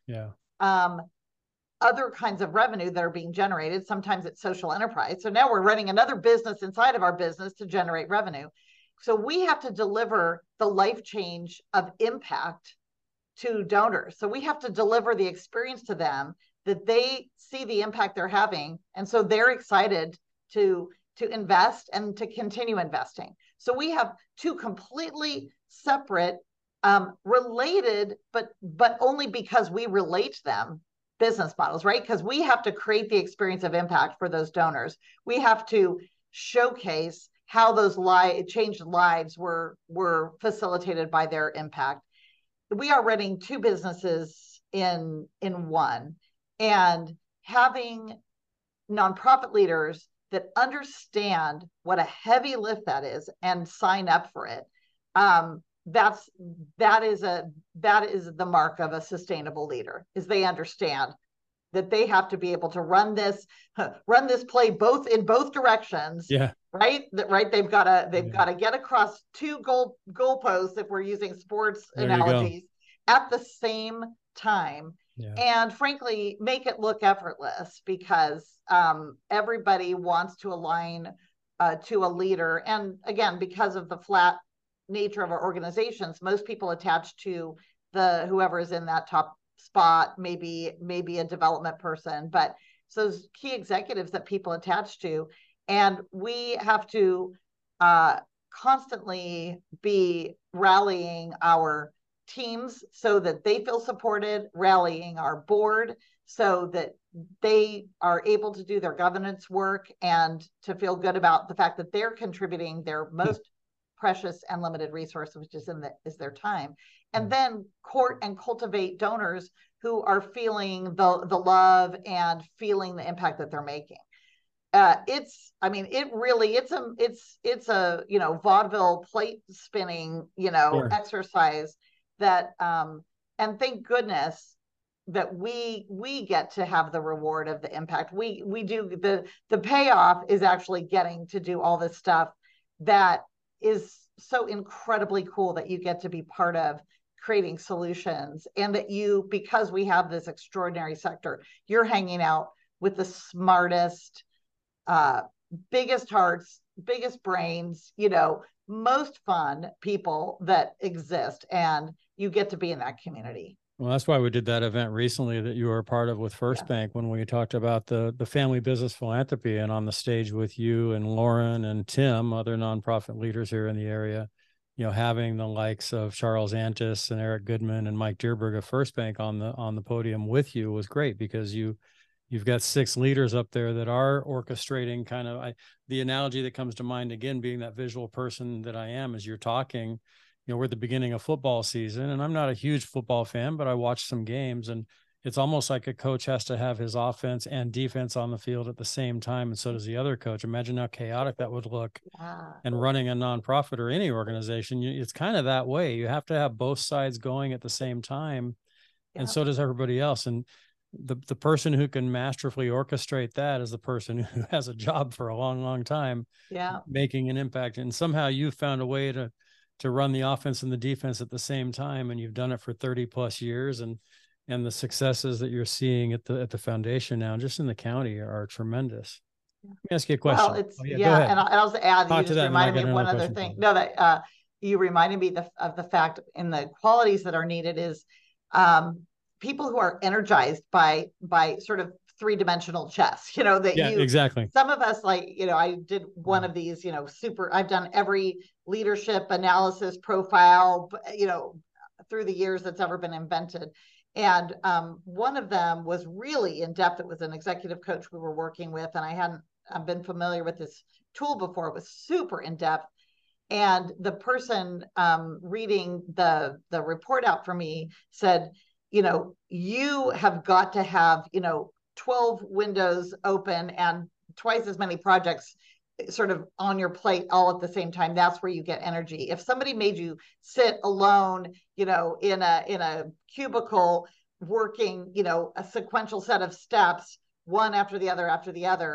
Speaker 2: Yeah.
Speaker 1: Um, other kinds of revenue that are being generated. Sometimes it's social enterprise. So now we're running another business inside of our business to generate revenue. So we have to deliver the life change of impact to donors. So we have to deliver the experience to them that they see the impact they're having. And so they're excited to, to invest and to continue investing. So we have two completely separate, um, related, but, but only because we relate them, business models, right? Because we have to create the experience of impact for those donors. We have to showcase how those li- changed lives were, were facilitated by their impact. We are running two businesses in, in one, and having nonprofit leaders that understand what a heavy lift that is and sign up for it. Um, that's, that is a, that is the mark of a sustainable leader, is they understand that they have to be able to run this, run this play both in both directions.
Speaker 2: Yeah.
Speaker 1: Right. That right. They've got to, they've yeah. got to get across two goal goalposts, if we're using sports there analogies, at the same time. Yeah. And frankly, make it look effortless, because um, everybody wants to align uh, to a leader. And again, because of the flat nature of our organizations, most people attach to the whoever is in that top spot, maybe maybe a development person, but so those key executives that people attach to. And we have to uh, constantly be rallying our teams so that they feel supported, rallying our board so that they are able to do their governance work and to feel good about the fact that they're contributing their most precious and limited resource, which is in the is their time. And then court and cultivate donors who are feeling the the love and feeling the impact that they're making. Uh, it's, I mean, it really, it's a, it's, it's a, you know, vaudeville plate spinning, you know, sure. exercise that, um, and thank goodness that we, we get to have the reward of the impact. We, we do the, the payoff is actually getting to do all this stuff that is so incredibly cool, that you get to be part of creating solutions, and that you, because we have this extraordinary sector, you're hanging out with the smartest, uh, biggest hearts, biggest brains, you know, most fun people that exist, and you get to be in that community.
Speaker 2: Well, that's why we did that event recently that you were a part of with First yeah. Bank, when we talked about the the family business philanthropy, and on the stage with you and Lauren and Tim, other nonprofit leaders here in the area, you know, having the likes of Charles Antis and Eric Goodman and Mike Dearberg of First Bank on the on the podium with you was great, because you you've got six leaders up there that are orchestrating kind of I, the analogy that comes to mind, again, being that visual person that I am, as you're talking, you know, we're at the beginning of football season, and I'm not a huge football fan, but I watch some games, and it's almost like a coach has to have his offense and defense on the field at the same time. And so does the other coach. Imagine how chaotic that would look. Yeah. And running a nonprofit or any organization, you, it's kind of that way. You have to have both sides going at the same time. Yeah. And so does everybody else. And the, the person who can masterfully orchestrate that is the person who has a job for a long, long time,
Speaker 1: yeah,
Speaker 2: making an impact. And somehow you've found a way to, to run the offense and the defense at the same time. And you've done it for thirty plus years. And And the successes that you're seeing at the at the foundation now, just in the county, are, are tremendous. Yeah. Let me ask you a question.
Speaker 1: Well, it's oh, yeah, yeah and I'll also add, Talk you just reminded me of one other thing. No, that uh, you reminded me the, of the fact in the qualities that are needed is um, people who are energized by by sort of three-dimensional chess. You know that
Speaker 2: yeah,
Speaker 1: you
Speaker 2: exactly.
Speaker 1: Some of us, like, you know, I did one of these, you know, super. I've done every leadership analysis profile, you know, through the years that's ever been invented. And um, one of them was really in depth. It was an executive coach we were working with, and I hadn't I've been familiar with this tool before. It was super in depth. And the person um, reading the, the report out for me said, you know, you have got to have, you know, twelve windows open and twice as many projects sort of on your plate all at the same time. That's where you get energy. If somebody made you sit alone, you know, in a in a cubicle working, you know, a sequential set of steps, one after the other after the other,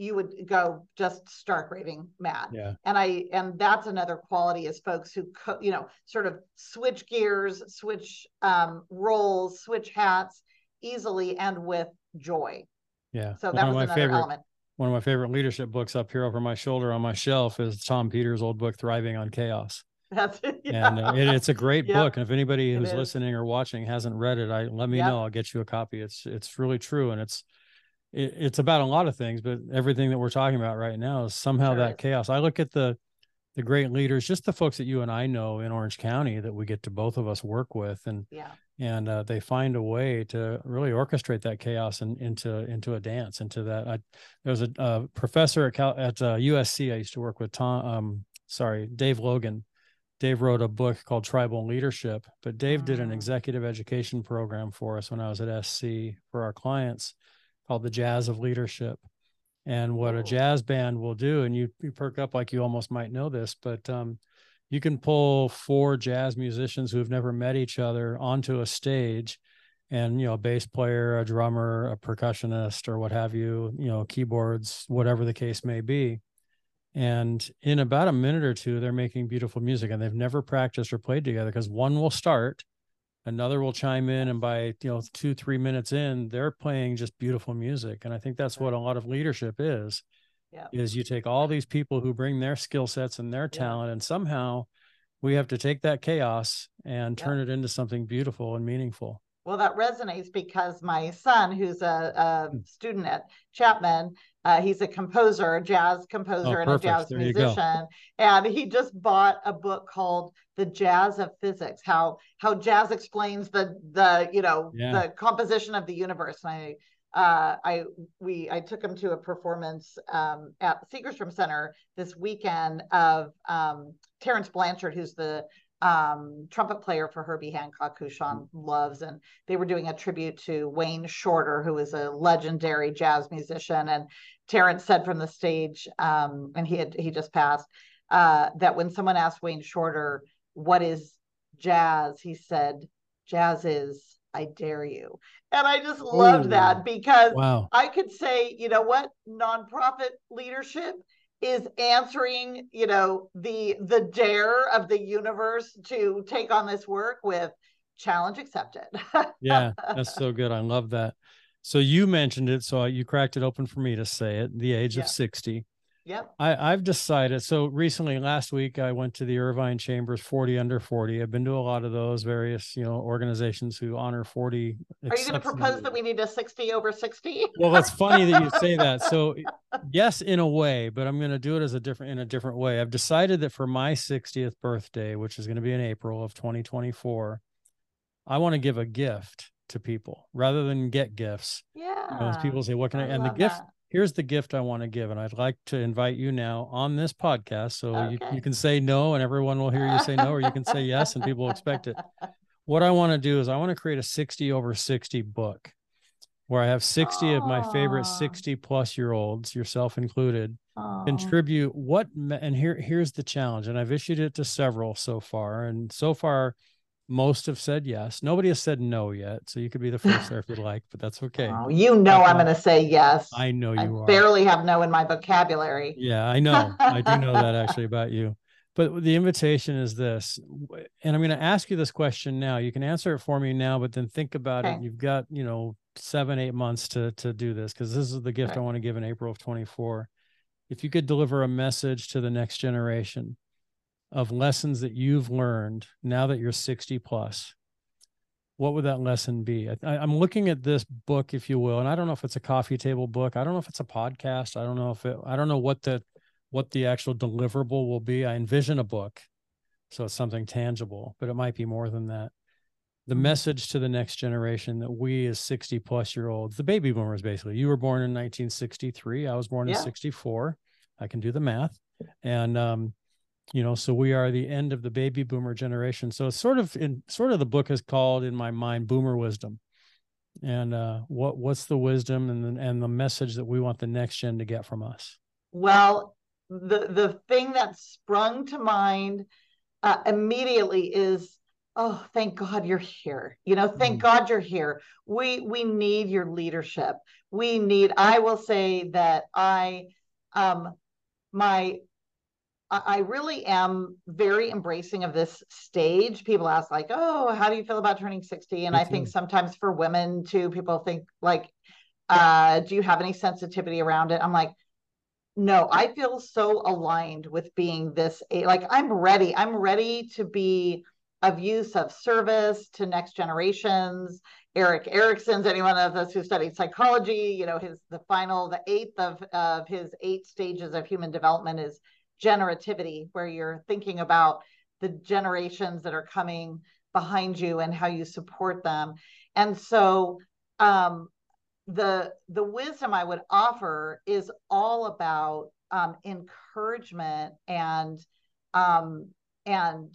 Speaker 1: you would go just stark raving mad.
Speaker 2: Yeah.
Speaker 1: And I, and that's another quality is folks who, you know, sort of switch gears, switch um, roles, switch hats easily and with joy.
Speaker 2: Yeah.
Speaker 1: So
Speaker 2: One
Speaker 1: that
Speaker 2: of
Speaker 1: was
Speaker 2: my
Speaker 1: another
Speaker 2: favorite,
Speaker 1: element.
Speaker 2: One of my favorite leadership books up here over my shoulder on my shelf is Tom Peters' old book, Thriving on Chaos.
Speaker 1: That's it. Yeah.
Speaker 2: And uh, it, it's a great
Speaker 1: Yep.
Speaker 2: book. And if anybody who's
Speaker 1: It is.
Speaker 2: listening or watching hasn't read it, I let me
Speaker 1: Yep.
Speaker 2: know. I'll get you a copy. It's it's really true, and it's it, it's about a lot of things, but everything that we're talking about right now is somehow
Speaker 1: Sure
Speaker 2: that
Speaker 1: is.
Speaker 2: chaos. I look at the the great leaders, just the folks that you and I know in Orange County that we get to both of us work with, and
Speaker 1: Yeah.
Speaker 2: and uh, they find a way to really orchestrate that chaos and into into a dance, into that. I, there was a, a professor at Cal, at uh, U S C I used to work with, Tom. Um, sorry, Dave Logan. Dave wrote a book called Tribal Leadership, but Dave mm. did an executive education program for us when I was at S C for our clients called the Jazz of Leadership. And what oh. a jazz band will do, and you, you perk up like you almost might know this, but um, you can pull four jazz musicians who've never met each other onto a stage, and, you know, a bass player, a drummer, a percussionist, or what have you, you know, keyboards, whatever the case may be. And in about a minute or two, they're making beautiful music, and they've never practiced or played together, because one will start, another will chime in, and by, you know, two, three minutes in, they're playing just beautiful music. And I think that's what a lot of leadership is, yeah. is you take all these people who bring their skill sets and their talent, yeah. and somehow we have to take that chaos and turn yeah. it into something beautiful and meaningful.
Speaker 1: Well, that resonates because my son, who's a, a student at Chapman, uh, he's a composer, a jazz composer, oh, and a jazz there musician. And he just bought a book called The Jazz of Physics, how how jazz explains the the you know yeah. the composition of the universe. And I uh, I we I took him to a performance um, at Segerstrom Center this weekend of um, Terrence Blanchard, who's the um trumpet player for Herbie Hancock, who Sean loves, and they were doing a tribute to Wayne Shorter, who is a legendary jazz musician. And Terrence said from the stage, um and he had he just passed, uh that when someone asked Wayne Shorter what is jazz, he said, "Jazz is I dare you." And I just loved Ooh, that, because
Speaker 2: wow.
Speaker 1: I could say, you know what, nonprofit leadership is answering, you know, the the dare of the universe to take on this work with challenge accepted.
Speaker 2: Yeah, that's so good. I love that. So you mentioned it, so you cracked it open for me to say it, the age yeah. of sixty.
Speaker 1: Yep.
Speaker 2: I, I've decided, so recently, last week, I went to the Irvine Chambers forty under forty. I've been to a lot of those various, you know, organizations who honor forty.
Speaker 1: Are you going to propose that we need a sixty over sixty?
Speaker 2: Well, it's funny that you say that. So yes, in a way, but I'm going to do it as a different, in a different way. I've decided that for my sixtieth birthday, which is going to be in April of twenty twenty-four, I want to give a gift to people rather than get gifts.
Speaker 1: Yeah.
Speaker 2: You know, as people say, what can I, I and the gift, that. Here's the gift I want to give. And I'd like to invite you now on this podcast. So okay. you, you can say no, and everyone will hear you say no, or you can say yes, and people will expect it. What I want to do is I want to create a sixty over sixty book where I have sixty Aww. Of my favorite sixty plus year olds, yourself included, Aww. Contribute what, and here, here's the challenge. And I've issued it to several so far. And so far, most have said yes. Nobody has said no yet. So you could be the first there if you'd like, but that's okay.
Speaker 1: Oh, you know, but, I'm uh, going to say yes.
Speaker 2: I know you
Speaker 1: I
Speaker 2: are.
Speaker 1: barely have no in my vocabulary.
Speaker 2: Yeah, I know. I do know that actually about you. But the invitation is this, and I'm going to ask you this question now. You can answer it for me now, but then think about okay. it. You've got, you know, seven, eight months to, to do this, because this is the gift right. I want to give in April of twenty-four. If you could deliver a message to the next generation of lessons that you've learned now that you're sixty plus, what would that lesson be? I, I'm looking at this book, if you will, and I don't know if it's a coffee table book. I don't know if it's a podcast. I don't know if it, I don't know what the, what the actual deliverable will be. I envision a book, so it's something tangible, but it might be more than that. The mm-hmm. message to the next generation that we as sixty plus year olds, the baby boomers, basically, you were born in nineteen sixty-three. I was born yeah. in sixty-four. I can do the math. And, um, you know, so we are the end of the baby boomer generation. So it's sort of in sort of the book is called in my mind, Boomer Wisdom. And uh, what what's the wisdom and the, and the message that we want the next gen to get from us?
Speaker 1: Well, the, the thing that sprung to mind uh, immediately is oh, thank God you're here. You know, thank mm. God you're here. We we need your leadership. We need, I will say that I um my I really am very embracing of this stage. People ask like, oh, how do you feel about turning sixty? And Me I too. think sometimes for women too, people think like, uh, do you have any sensitivity around it? I'm like, no, I feel so aligned with being this, like I'm ready. I'm ready to be of use of service to next generations. Erik Erikson's, anyone of us who studied psychology, you know, his, the final, the eighth of, of his eight stages of human development is generativity, where you're thinking about the generations that are coming behind you and how you support them. And so, um, the the wisdom I would offer is all about um, encouragement and um, and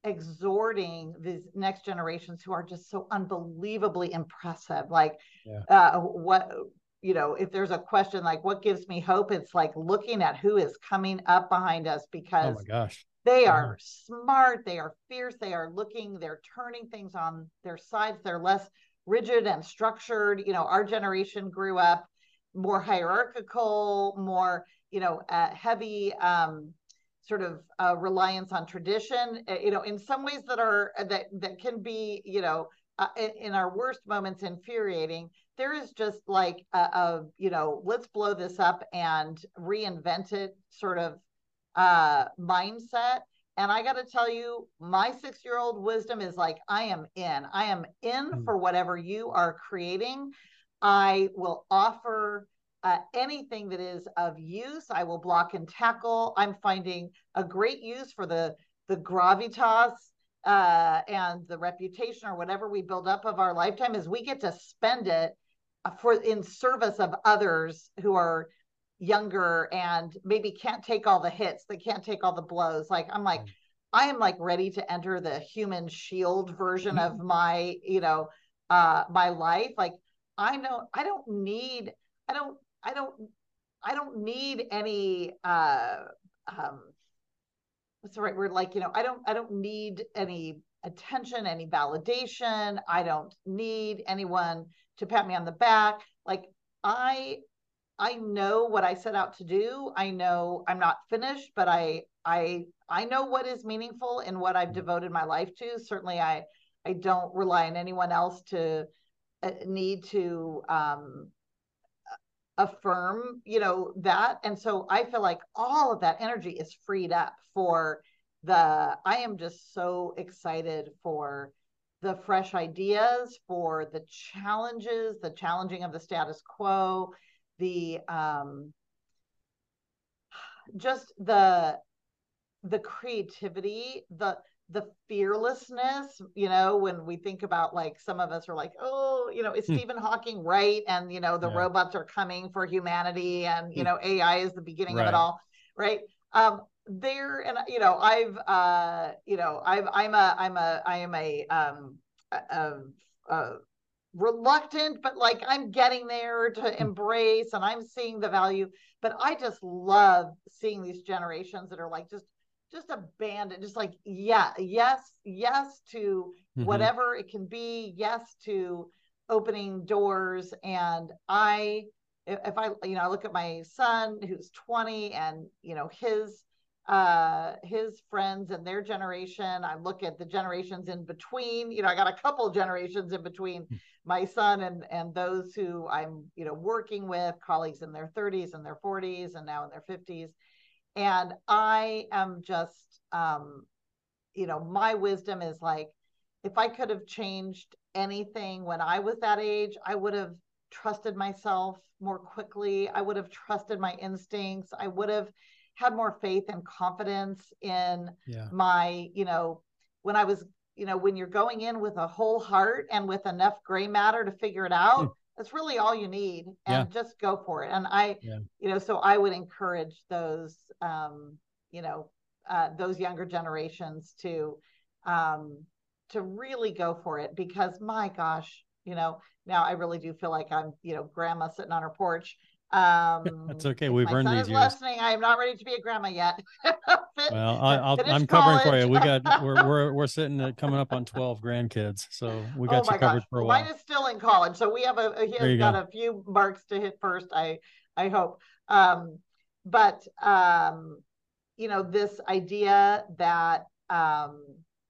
Speaker 1: exhorting these next generations who are just so unbelievably impressive. Like, yeah. uh, what you know, if there's a question like, what gives me hope? It's like looking at who is coming up behind us, because
Speaker 2: oh my gosh,
Speaker 1: they are yeah. smart, they are fierce, they are looking, they're turning things on their sides, they're less rigid and structured. You know, our generation grew up more hierarchical, more, you know, uh, heavy um, sort of uh, reliance on tradition, uh, you know, in some ways that are, that, that can be, you know, uh, in, in our worst moments infuriating. There is just like a, a, you know, let's blow this up and reinvent it sort of uh, mindset. And I got to tell you, my six-year-old wisdom is like, I am in. I am in mm. for whatever you are creating. I will offer uh, anything that is of use. I will block and tackle. I'm finding a great use for the, the gravitas uh, and the reputation or whatever we build up of our lifetime, is we get to spend it for in service of others who are younger and maybe can't take all the hits, they can't take all the blows. Like I'm like, I am like ready to enter the human shield version of my, you know, uh, my life. Like I know I don't need, I don't, I don't, I don't need any, uh, um, what's the right word? Like, you know, I don't, I don't need any attention, any validation. I don't need anyone to pat me on the back. Like I, I know what I set out to do. I know I'm not finished, but I I I know what is meaningful and what I've devoted my life to. Certainly, I I don't rely on anyone else to uh, need to um, affirm, you know, that. And so I feel like all of that energy is freed up for the. I am just so excited for the fresh ideas, for the challenges, the challenging of the status quo, the um just the the creativity, the the fearlessness, you know, when we think about like some of us are like, oh, you know, is hmm. Stephen Hawking right? And you know, the yeah. robots are coming for humanity, and you know, A I is the beginning right. of it all, right? Um there, and you know, I've uh you know, I've I'm a I'm a I am a um a, a reluctant, but like I'm getting there to embrace, and I'm seeing the value. But I just love seeing these generations that are like just just abandoned, just like yeah yes yes to mm-hmm. whatever it can be, yes to opening doors. And I if I you know I look at my son who's twenty, and you know his uh his friends and their generation, I look at the generations in between, you know I got a couple generations in between my son and and those who I'm you know working with, colleagues in their thirties and their forties and now in their fifties. And I am just um you know my wisdom is like, if I could have changed anything when I was that age, I would have trusted myself more quickly. I would have trusted my instincts. I would have had more faith and confidence in yeah. my, you know, when I was, you know, when you're going in with a whole heart and with enough gray matter to figure it out, mm. that's really all you need. And yeah. just go for it. And I, yeah. you know, so I would encourage those, um, you know, uh, those younger generations to, um, to really go for it, because my gosh, you know, now I really do feel like I'm, you know, grandma sitting on her porch. Um,
Speaker 2: That's okay.
Speaker 1: if
Speaker 2: We've
Speaker 1: my
Speaker 2: earned
Speaker 1: son
Speaker 2: these
Speaker 1: is
Speaker 2: years.
Speaker 1: listening, I am not ready to be a grandma yet.
Speaker 2: Well, I, I'll,
Speaker 1: Finish
Speaker 2: I'm covering for you.
Speaker 1: college.
Speaker 2: We got we're we're we're sitting at coming up on twelve grandkids, so we
Speaker 1: Oh
Speaker 2: got you
Speaker 1: my gosh.
Speaker 2: covered for a
Speaker 1: Well, mine
Speaker 2: while.
Speaker 1: is still in college, so we have a he
Speaker 2: There
Speaker 1: has
Speaker 2: you
Speaker 1: got
Speaker 2: go.
Speaker 1: a few marks to hit first. I I hope. Um, but um, you know, this idea that um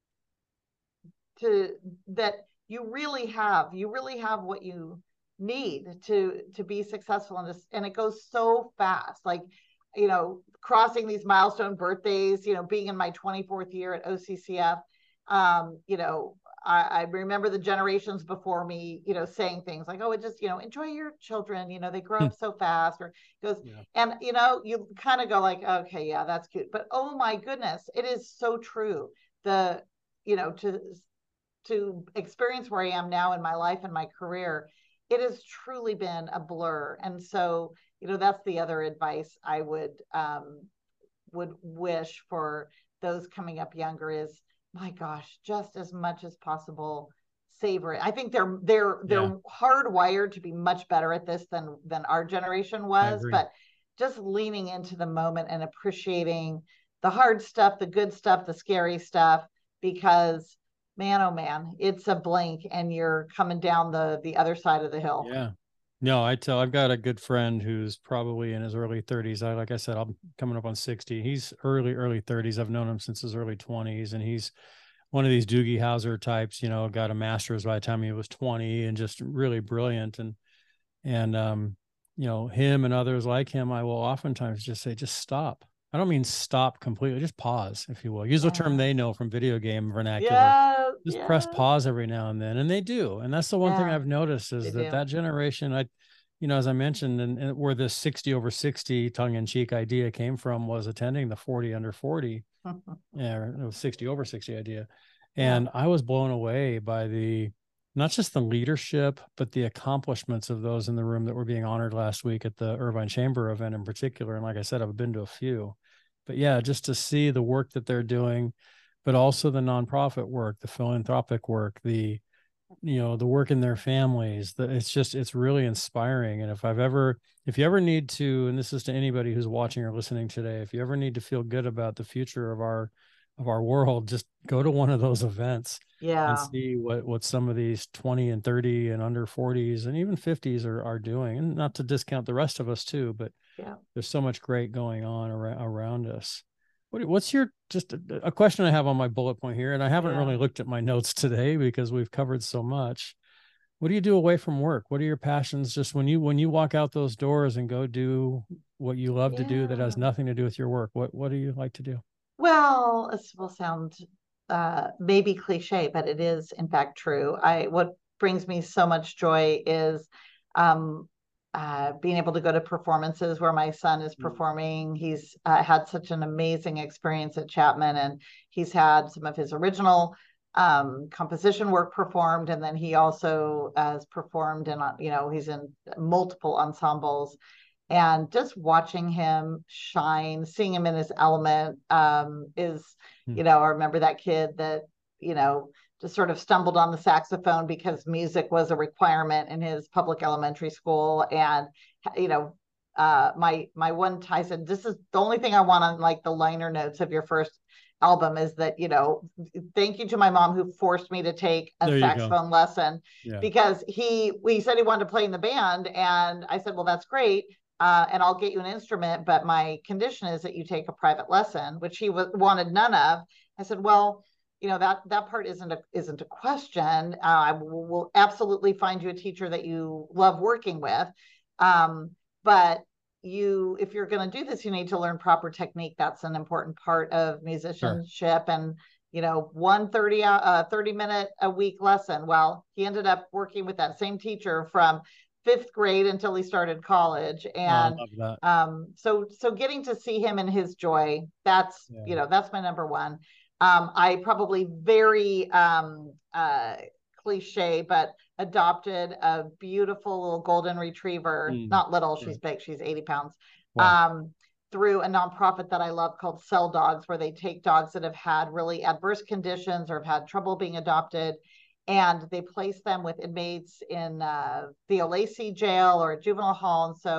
Speaker 1: to that you really have you really have what you need to to be successful in this, and it goes so fast. Like, you know, crossing these milestone birthdays, you know, being in my twenty-fourth year at O C C F. um you know, I, I remember the generations before me, you know, saying things like, oh, it just, you know, enjoy your children, you know, they grow up so fast, or goes,
Speaker 2: Yeah.
Speaker 1: and you know, you kind of go like, okay, yeah, that's cute, but oh my goodness, it is so true. The, you know, to to experience where I am now in my life and my career, it has truly been a blur. And so, you know, that's the other advice I would um, would wish for those coming up younger is, my gosh, just as much as possible, savor it. I think they're they're they're
Speaker 2: Yeah.
Speaker 1: hardwired to be much better at this than than our generation
Speaker 2: I
Speaker 1: was,
Speaker 2: agree.
Speaker 1: but just leaning into the moment and appreciating the hard stuff, the good stuff, the scary stuff, because man, oh man, it's a blink and you're coming down the the other side of the hill.
Speaker 2: Yeah. No, I tell I've got a good friend who's probably in his early thirties. I like I said, I'm coming up on sixty. He's early, early thirties. I've known him since his early twenties, and he's one of these Doogie Howser types, you know, got a master's by the time he was twenty and just really brilliant. And and um, you know, him and others like him, I will oftentimes just say, just stop. I don't mean stop completely, just pause, if you will. Use the term they know from video game vernacular.
Speaker 1: Yeah,
Speaker 2: Just press
Speaker 1: yeah,
Speaker 2: pause every now and then, and they do. And that's the one thing
Speaker 1: yeah,
Speaker 2: I've noticed is
Speaker 1: they
Speaker 2: that
Speaker 1: do.
Speaker 2: that generation, I, you know, as I mentioned, and, and where this sixty over sixty tongue-in-cheek idea came from was attending the forty under forty, yeah, it was sixty over sixty idea, and
Speaker 1: Yeah.
Speaker 2: I was blown away by the not just the leadership, but the accomplishments of those in the room that were being honored last week at the Irvine Chamber event in particular. And like I said, I've been to a few, but yeah, just to see the work that they're doing, but also the nonprofit work, the philanthropic work, the, you know, the work in their families, the, it's just, it's really inspiring. And if I've ever, if you ever need to, and this is to anybody who's watching or listening today, if you ever need to feel good about the future of our, of our world, just go to one of those events.
Speaker 1: Yeah.
Speaker 2: And see what what some of these twenty and thirty and under forties and even fifties are are doing. And not to discount the rest of us too, but
Speaker 1: yeah,
Speaker 2: there's so much great going on around, around us. What, what's your, just a, a question I have on my bullet point here, and I haven't
Speaker 1: yeah.
Speaker 2: really looked at my notes today because we've covered so much. What do you do away from work? What are your passions? Just when you when you walk out those doors and go do what you love
Speaker 1: Yeah.
Speaker 2: to do that has nothing to do with your work, what what do you like to do?
Speaker 1: Well, this will sound uh, maybe cliche, but it is in fact true. I what brings me so much joy is um, uh, being able to go to performances where my son is performing. He's uh, had such an amazing experience at Chapman, and he's had some of his original um, composition work performed, and then he also has performed in, you know, he's in multiple ensembles, and just watching him shine, seeing him in his element um, is,
Speaker 2: Hmm.
Speaker 1: you know, I remember that kid that, you know, just sort of stumbled on the saxophone because music was a requirement in his public elementary school. And, you know, uh, my, my one, I said, this is the only thing I want on like the liner notes of your first album is that, you know, thank you to my mom who forced me to take a
Speaker 2: There you go.
Speaker 1: saxophone lesson.
Speaker 2: Yeah.
Speaker 1: Because he, we said he wanted to play in the band. And I said, well, that's great. Uh, and I'll get you an instrument, but my condition is that you take a private lesson, which he w- wanted none of. I said, well, you know, that that part isn't a isn't a question. Uh, I will, will absolutely find you a teacher that you love working with, um, but you, if you're going to do this, you need to learn proper technique. That's an important part of musicianship. Sure. And you know, one thirty uh, thirty minute a week lesson. Well, he ended up working with that same teacher from fifth grade until he started college. And
Speaker 2: oh, I love that.
Speaker 1: um, so so getting to see him and his joy, that's, yeah. you know, that's my number one. Um, I probably very um, uh, cliche, but adopted a beautiful little golden retriever, mm. not little, she's big, she's eighty pounds, wow. um, through a nonprofit that I love called Cell Dogs, where they take dogs that have had really adverse conditions or have had trouble being adopted, and they place them with inmates in uh, the Lacey jail or a juvenile hall. And so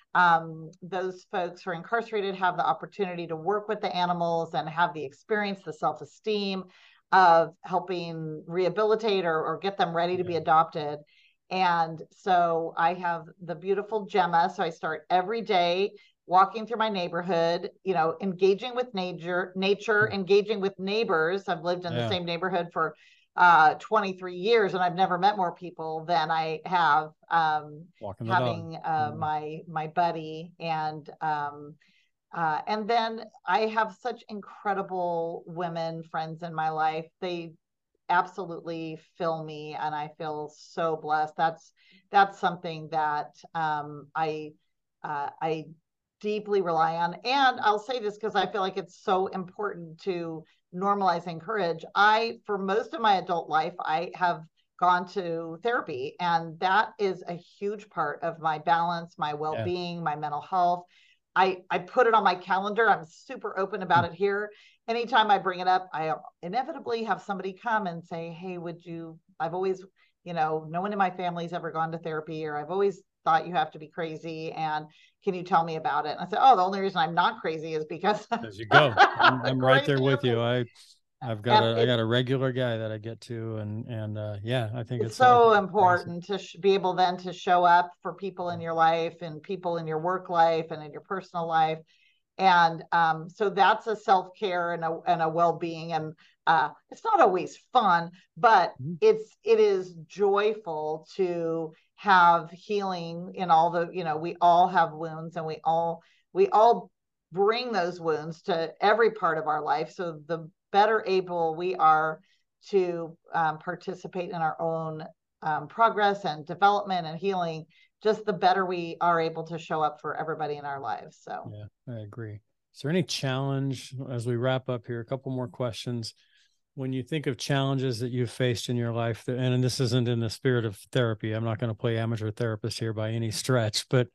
Speaker 1: Um, those folks who are incarcerated have the opportunity to work with the animals and have the experience, the self-esteem of helping rehabilitate or, or get them ready to be adopted. And so I have the beautiful Gemma. So I start every day walking through my neighborhood, you know, engaging with nature, nature, engaging with neighbors. I've lived in yeah. the same neighborhood for uh, twenty-three years, and I've never met more people than I have um, having uh, mm-hmm. my my buddy. And um, uh, and then I have such incredible women friends in my life. They absolutely fill me, and I feel so blessed. That's that's something that um, I uh, I deeply rely on. And I'll say this because I feel like it's so important to normalizing courage. I, for most of my adult life, I have gone to therapy, and that is a huge part of my balance, my well-being, yeah. my mental health. I, I put it on my calendar. I'm super open about mm-hmm. it here. Anytime I bring it up, I inevitably have somebody come and say, hey, would you, I've always, you know, no one in my family's ever gone to therapy, or I've always thought you have to be crazy, and can you tell me about it? And I said, oh, the only reason I'm not crazy is because
Speaker 2: as you go. I'm, I'm right there with you. I I've got and a it, I got a regular guy that I get to, and and uh yeah, I think
Speaker 1: it's,
Speaker 2: it's
Speaker 1: so
Speaker 2: uh,
Speaker 1: important to sh- be able then to show up for people in your life and people in your work life and in your personal life. And um, so that's a self-care and a, and a well-being. And uh, it's not always fun, but mm-hmm. it's, it is joyful to have healing in all the, you know, we all have wounds, and we all, we all bring those wounds to every part of our life. So the better able we are to um, participate in our own um, progress and development and healing, just the better we are able to show up for everybody in our lives. So
Speaker 2: yeah, I agree. Is there any challenge, as we wrap up here, a couple more questions? When you think of challenges that you've faced in your life, that, and this isn't in the spirit of therapy, I'm not going to play amateur therapist here by any stretch, but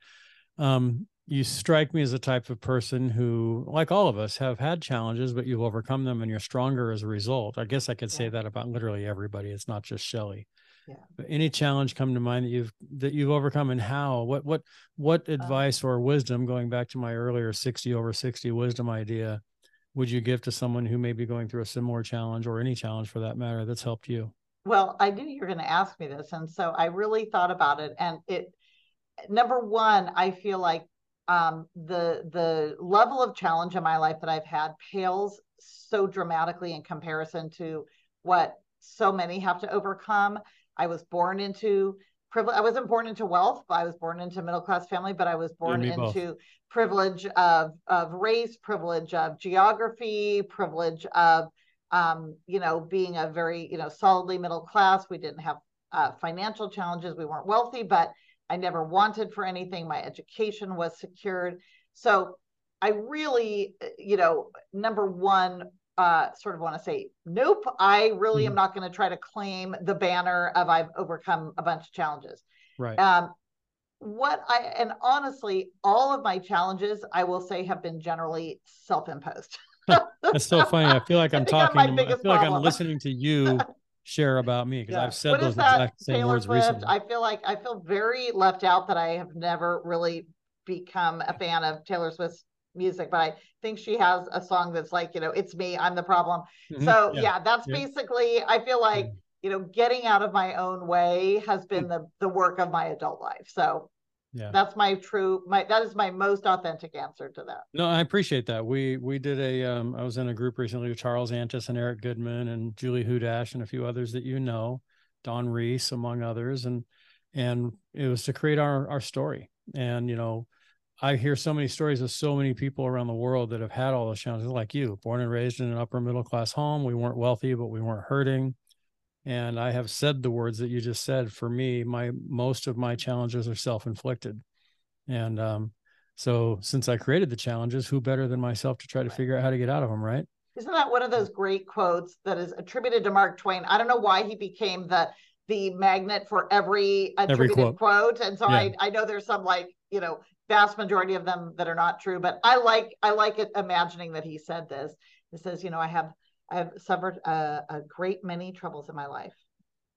Speaker 2: um, you strike me as a type of person who, like all of us, have had challenges, but you've overcome them and you're stronger as a result. I guess I could say yeah. that about literally everybody. It's not just Shelley.
Speaker 1: Yeah.
Speaker 2: But any challenge come to mind that you've that you've overcome, and how? What what what advice um, or wisdom, going back to my earlier sixty over sixty wisdom idea, would you give to someone who may be going through a similar challenge, or any challenge for that matter, that's helped you?
Speaker 1: Well, I knew you were going to ask me this, and so I really thought about it. And it, number one, I feel like um, the the level of challenge in my life that I've had pales so dramatically in comparison to what so many have to overcome. I was born into privilege. I wasn't born into wealth, but I was born into a middle-class family, but I was born into both. privilege of, of race, privilege of geography, privilege of, um, you know, being a very, you know, solidly middle class. We didn't have uh, financial challenges. We weren't wealthy, but I never wanted for anything. My education was secured. So I really, you know, number one, uh, sort of want to say, nope, I really mm-hmm. am not going to try to claim the banner of I've overcome a bunch of challenges.
Speaker 2: Right.
Speaker 1: Um, what I, and honestly, all of my challenges, I will say, have been generally self-imposed.
Speaker 2: That's so funny. I feel like I'm talking, I, I feel problem. like I'm listening to you share about me, because yeah. I've said what those exact same Taylor words Swift? recently.
Speaker 1: I feel like I feel very left out that I have never really become a fan of Taylor Swift's music, but I think she has a song that's like, you know, it's me, I'm the problem. Mm-hmm. So yeah, yeah that's yeah. basically, I feel like, mm-hmm. you know, getting out of my own way has been the, the work of my adult life. So yeah, that's my true, my, that is my most authentic answer to that.
Speaker 2: No, I appreciate that. We, we did a, um, I was in a group recently with Charles Antis and Eric Goodman and Julie Hudash and a few others that, you know, Don Reese, among others. And, and it was to create our, our story. And, you know, I hear so many stories of so many people around the world that have had all those challenges, like you, born and raised in an upper middle class home. We weren't wealthy, but we weren't hurting. And I have said the words that you just said. For me, my, most of my challenges are self-inflicted. And um, so since I created the challenges, who better than myself to try to figure out how to get out of them, right?
Speaker 1: Isn't that one of those great quotes that is attributed to Mark Twain? I don't know why he became the the magnet for every attributed every quote. quote. And so yeah. I, I know there's some, like, you know, vast majority of them that are not true, but I like, I like it imagining that he said this. It says, you know, I have, I have suffered a, a great many troubles in my life,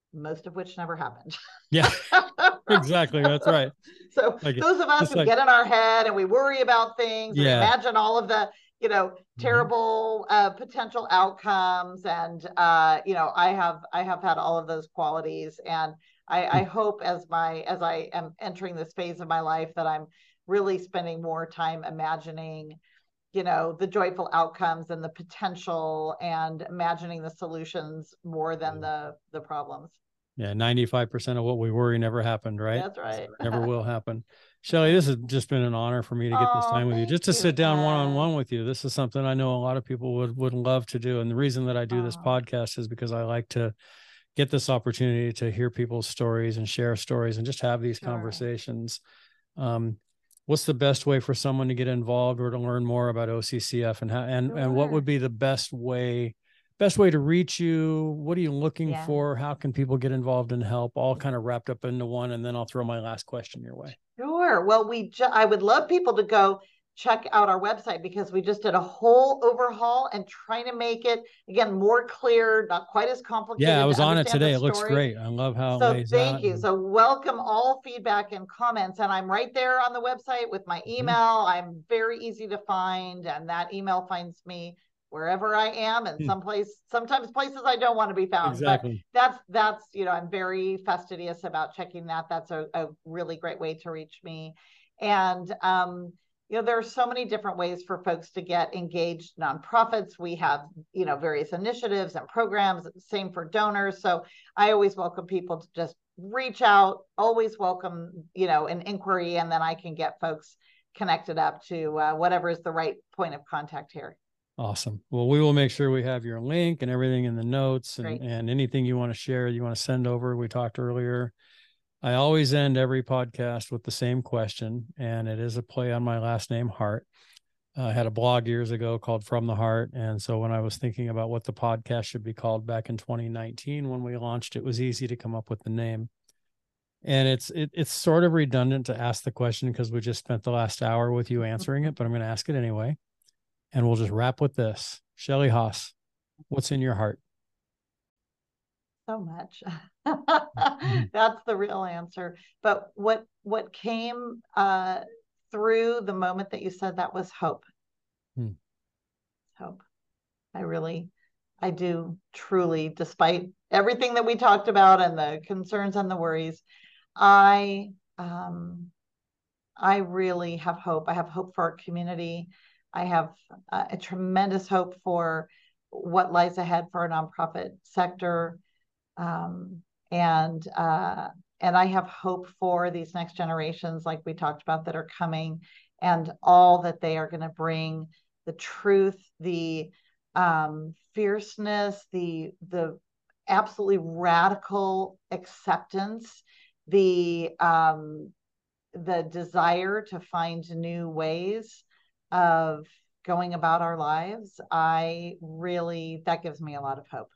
Speaker 1: most of which never happened.
Speaker 2: Yeah, exactly. That's right.
Speaker 1: So like, those of us who like, get in our head and we worry about things, yeah. and we imagine all of the, you know, terrible mm-hmm. uh, potential outcomes. And, uh, you know, I have, I have had all of those qualities. And I, mm-hmm. I hope as my, as I am entering this phase of my life that I'm really spending more time imagining, you know, the joyful outcomes and the potential, and imagining the solutions more than the the problems.
Speaker 2: Yeah, ninety-five percent of what we worry never happened, right?
Speaker 1: That's right.
Speaker 2: Never will happen. Shelley, this has just been an honor for me to get oh, this time with you, just to you, sit down one-on-one with you. This is something I know a lot of people would, would love to do. And the reason that I do oh. this podcast is because I like to get this opportunity to hear people's stories and share stories and just have these sure. conversations. Um, What's the best way for someone to get involved or to learn more about O C C F, and how, and, sure. and what would be the best way, best way to reach you? What are you looking yeah. for? How can people get involved and help? All kind of wrapped up into one. And then I'll throw my last question your way.
Speaker 1: Sure. Well, we, ju- I would love people to go check out our website, because we just did a whole overhaul and trying to make it, again, more clear, not quite as complicated.
Speaker 2: Yeah, I was on it today. It looks great. I love how
Speaker 1: so
Speaker 2: it lays
Speaker 1: thank
Speaker 2: out
Speaker 1: you.
Speaker 2: and...
Speaker 1: So welcome all feedback and comments. And I'm right there on the website with my email. Mm-hmm. I'm very easy to find, and that email finds me wherever I am, and mm. someplace, sometimes places I don't want to be found.
Speaker 2: Exactly.
Speaker 1: But that's, that's, you know, I'm very fastidious about checking that. That's a, a really great way to reach me. And, um, you know, there are so many different ways for folks to get engaged. Nonprofits, we have, you know, various initiatives and programs, same for donors. So I always welcome people to just reach out, always welcome, you know, an inquiry, and then I can get folks connected up to uh, whatever is the right point of contact here.
Speaker 2: Awesome. Well, we will make sure we have your link and everything in the notes, and, and anything you want to share, you want to send over. We talked earlier. I always end every podcast with the same question, and it is a play on my last name, Hart. Uh, I had a blog years ago called From the Heart. And so when I was thinking about what the podcast should be called back in twenty nineteen, when we launched, it was easy to come up with the name. And it's it, it's sort of redundant to ask the question because we just spent the last hour with you answering it, but I'm going to ask it anyway. And we'll just wrap with this. Shelley Haas, what's in your heart?
Speaker 1: So much. That's the real answer. But what what came uh, through the moment that you said that was hope. Hmm. Hope. I really, I do truly, despite everything that we talked about and the concerns and the worries, I um, I really have hope. I have hope for our community. I have uh, a tremendous hope for what lies ahead for our nonprofit sector. Um, and uh, and I have hope for these next generations, like we talked about, that are coming, and all that they are going to bring, the truth, the um, fierceness, the the absolutely radical acceptance, the um, the desire to find new ways of going about our lives. I really, that gives me a lot of hope.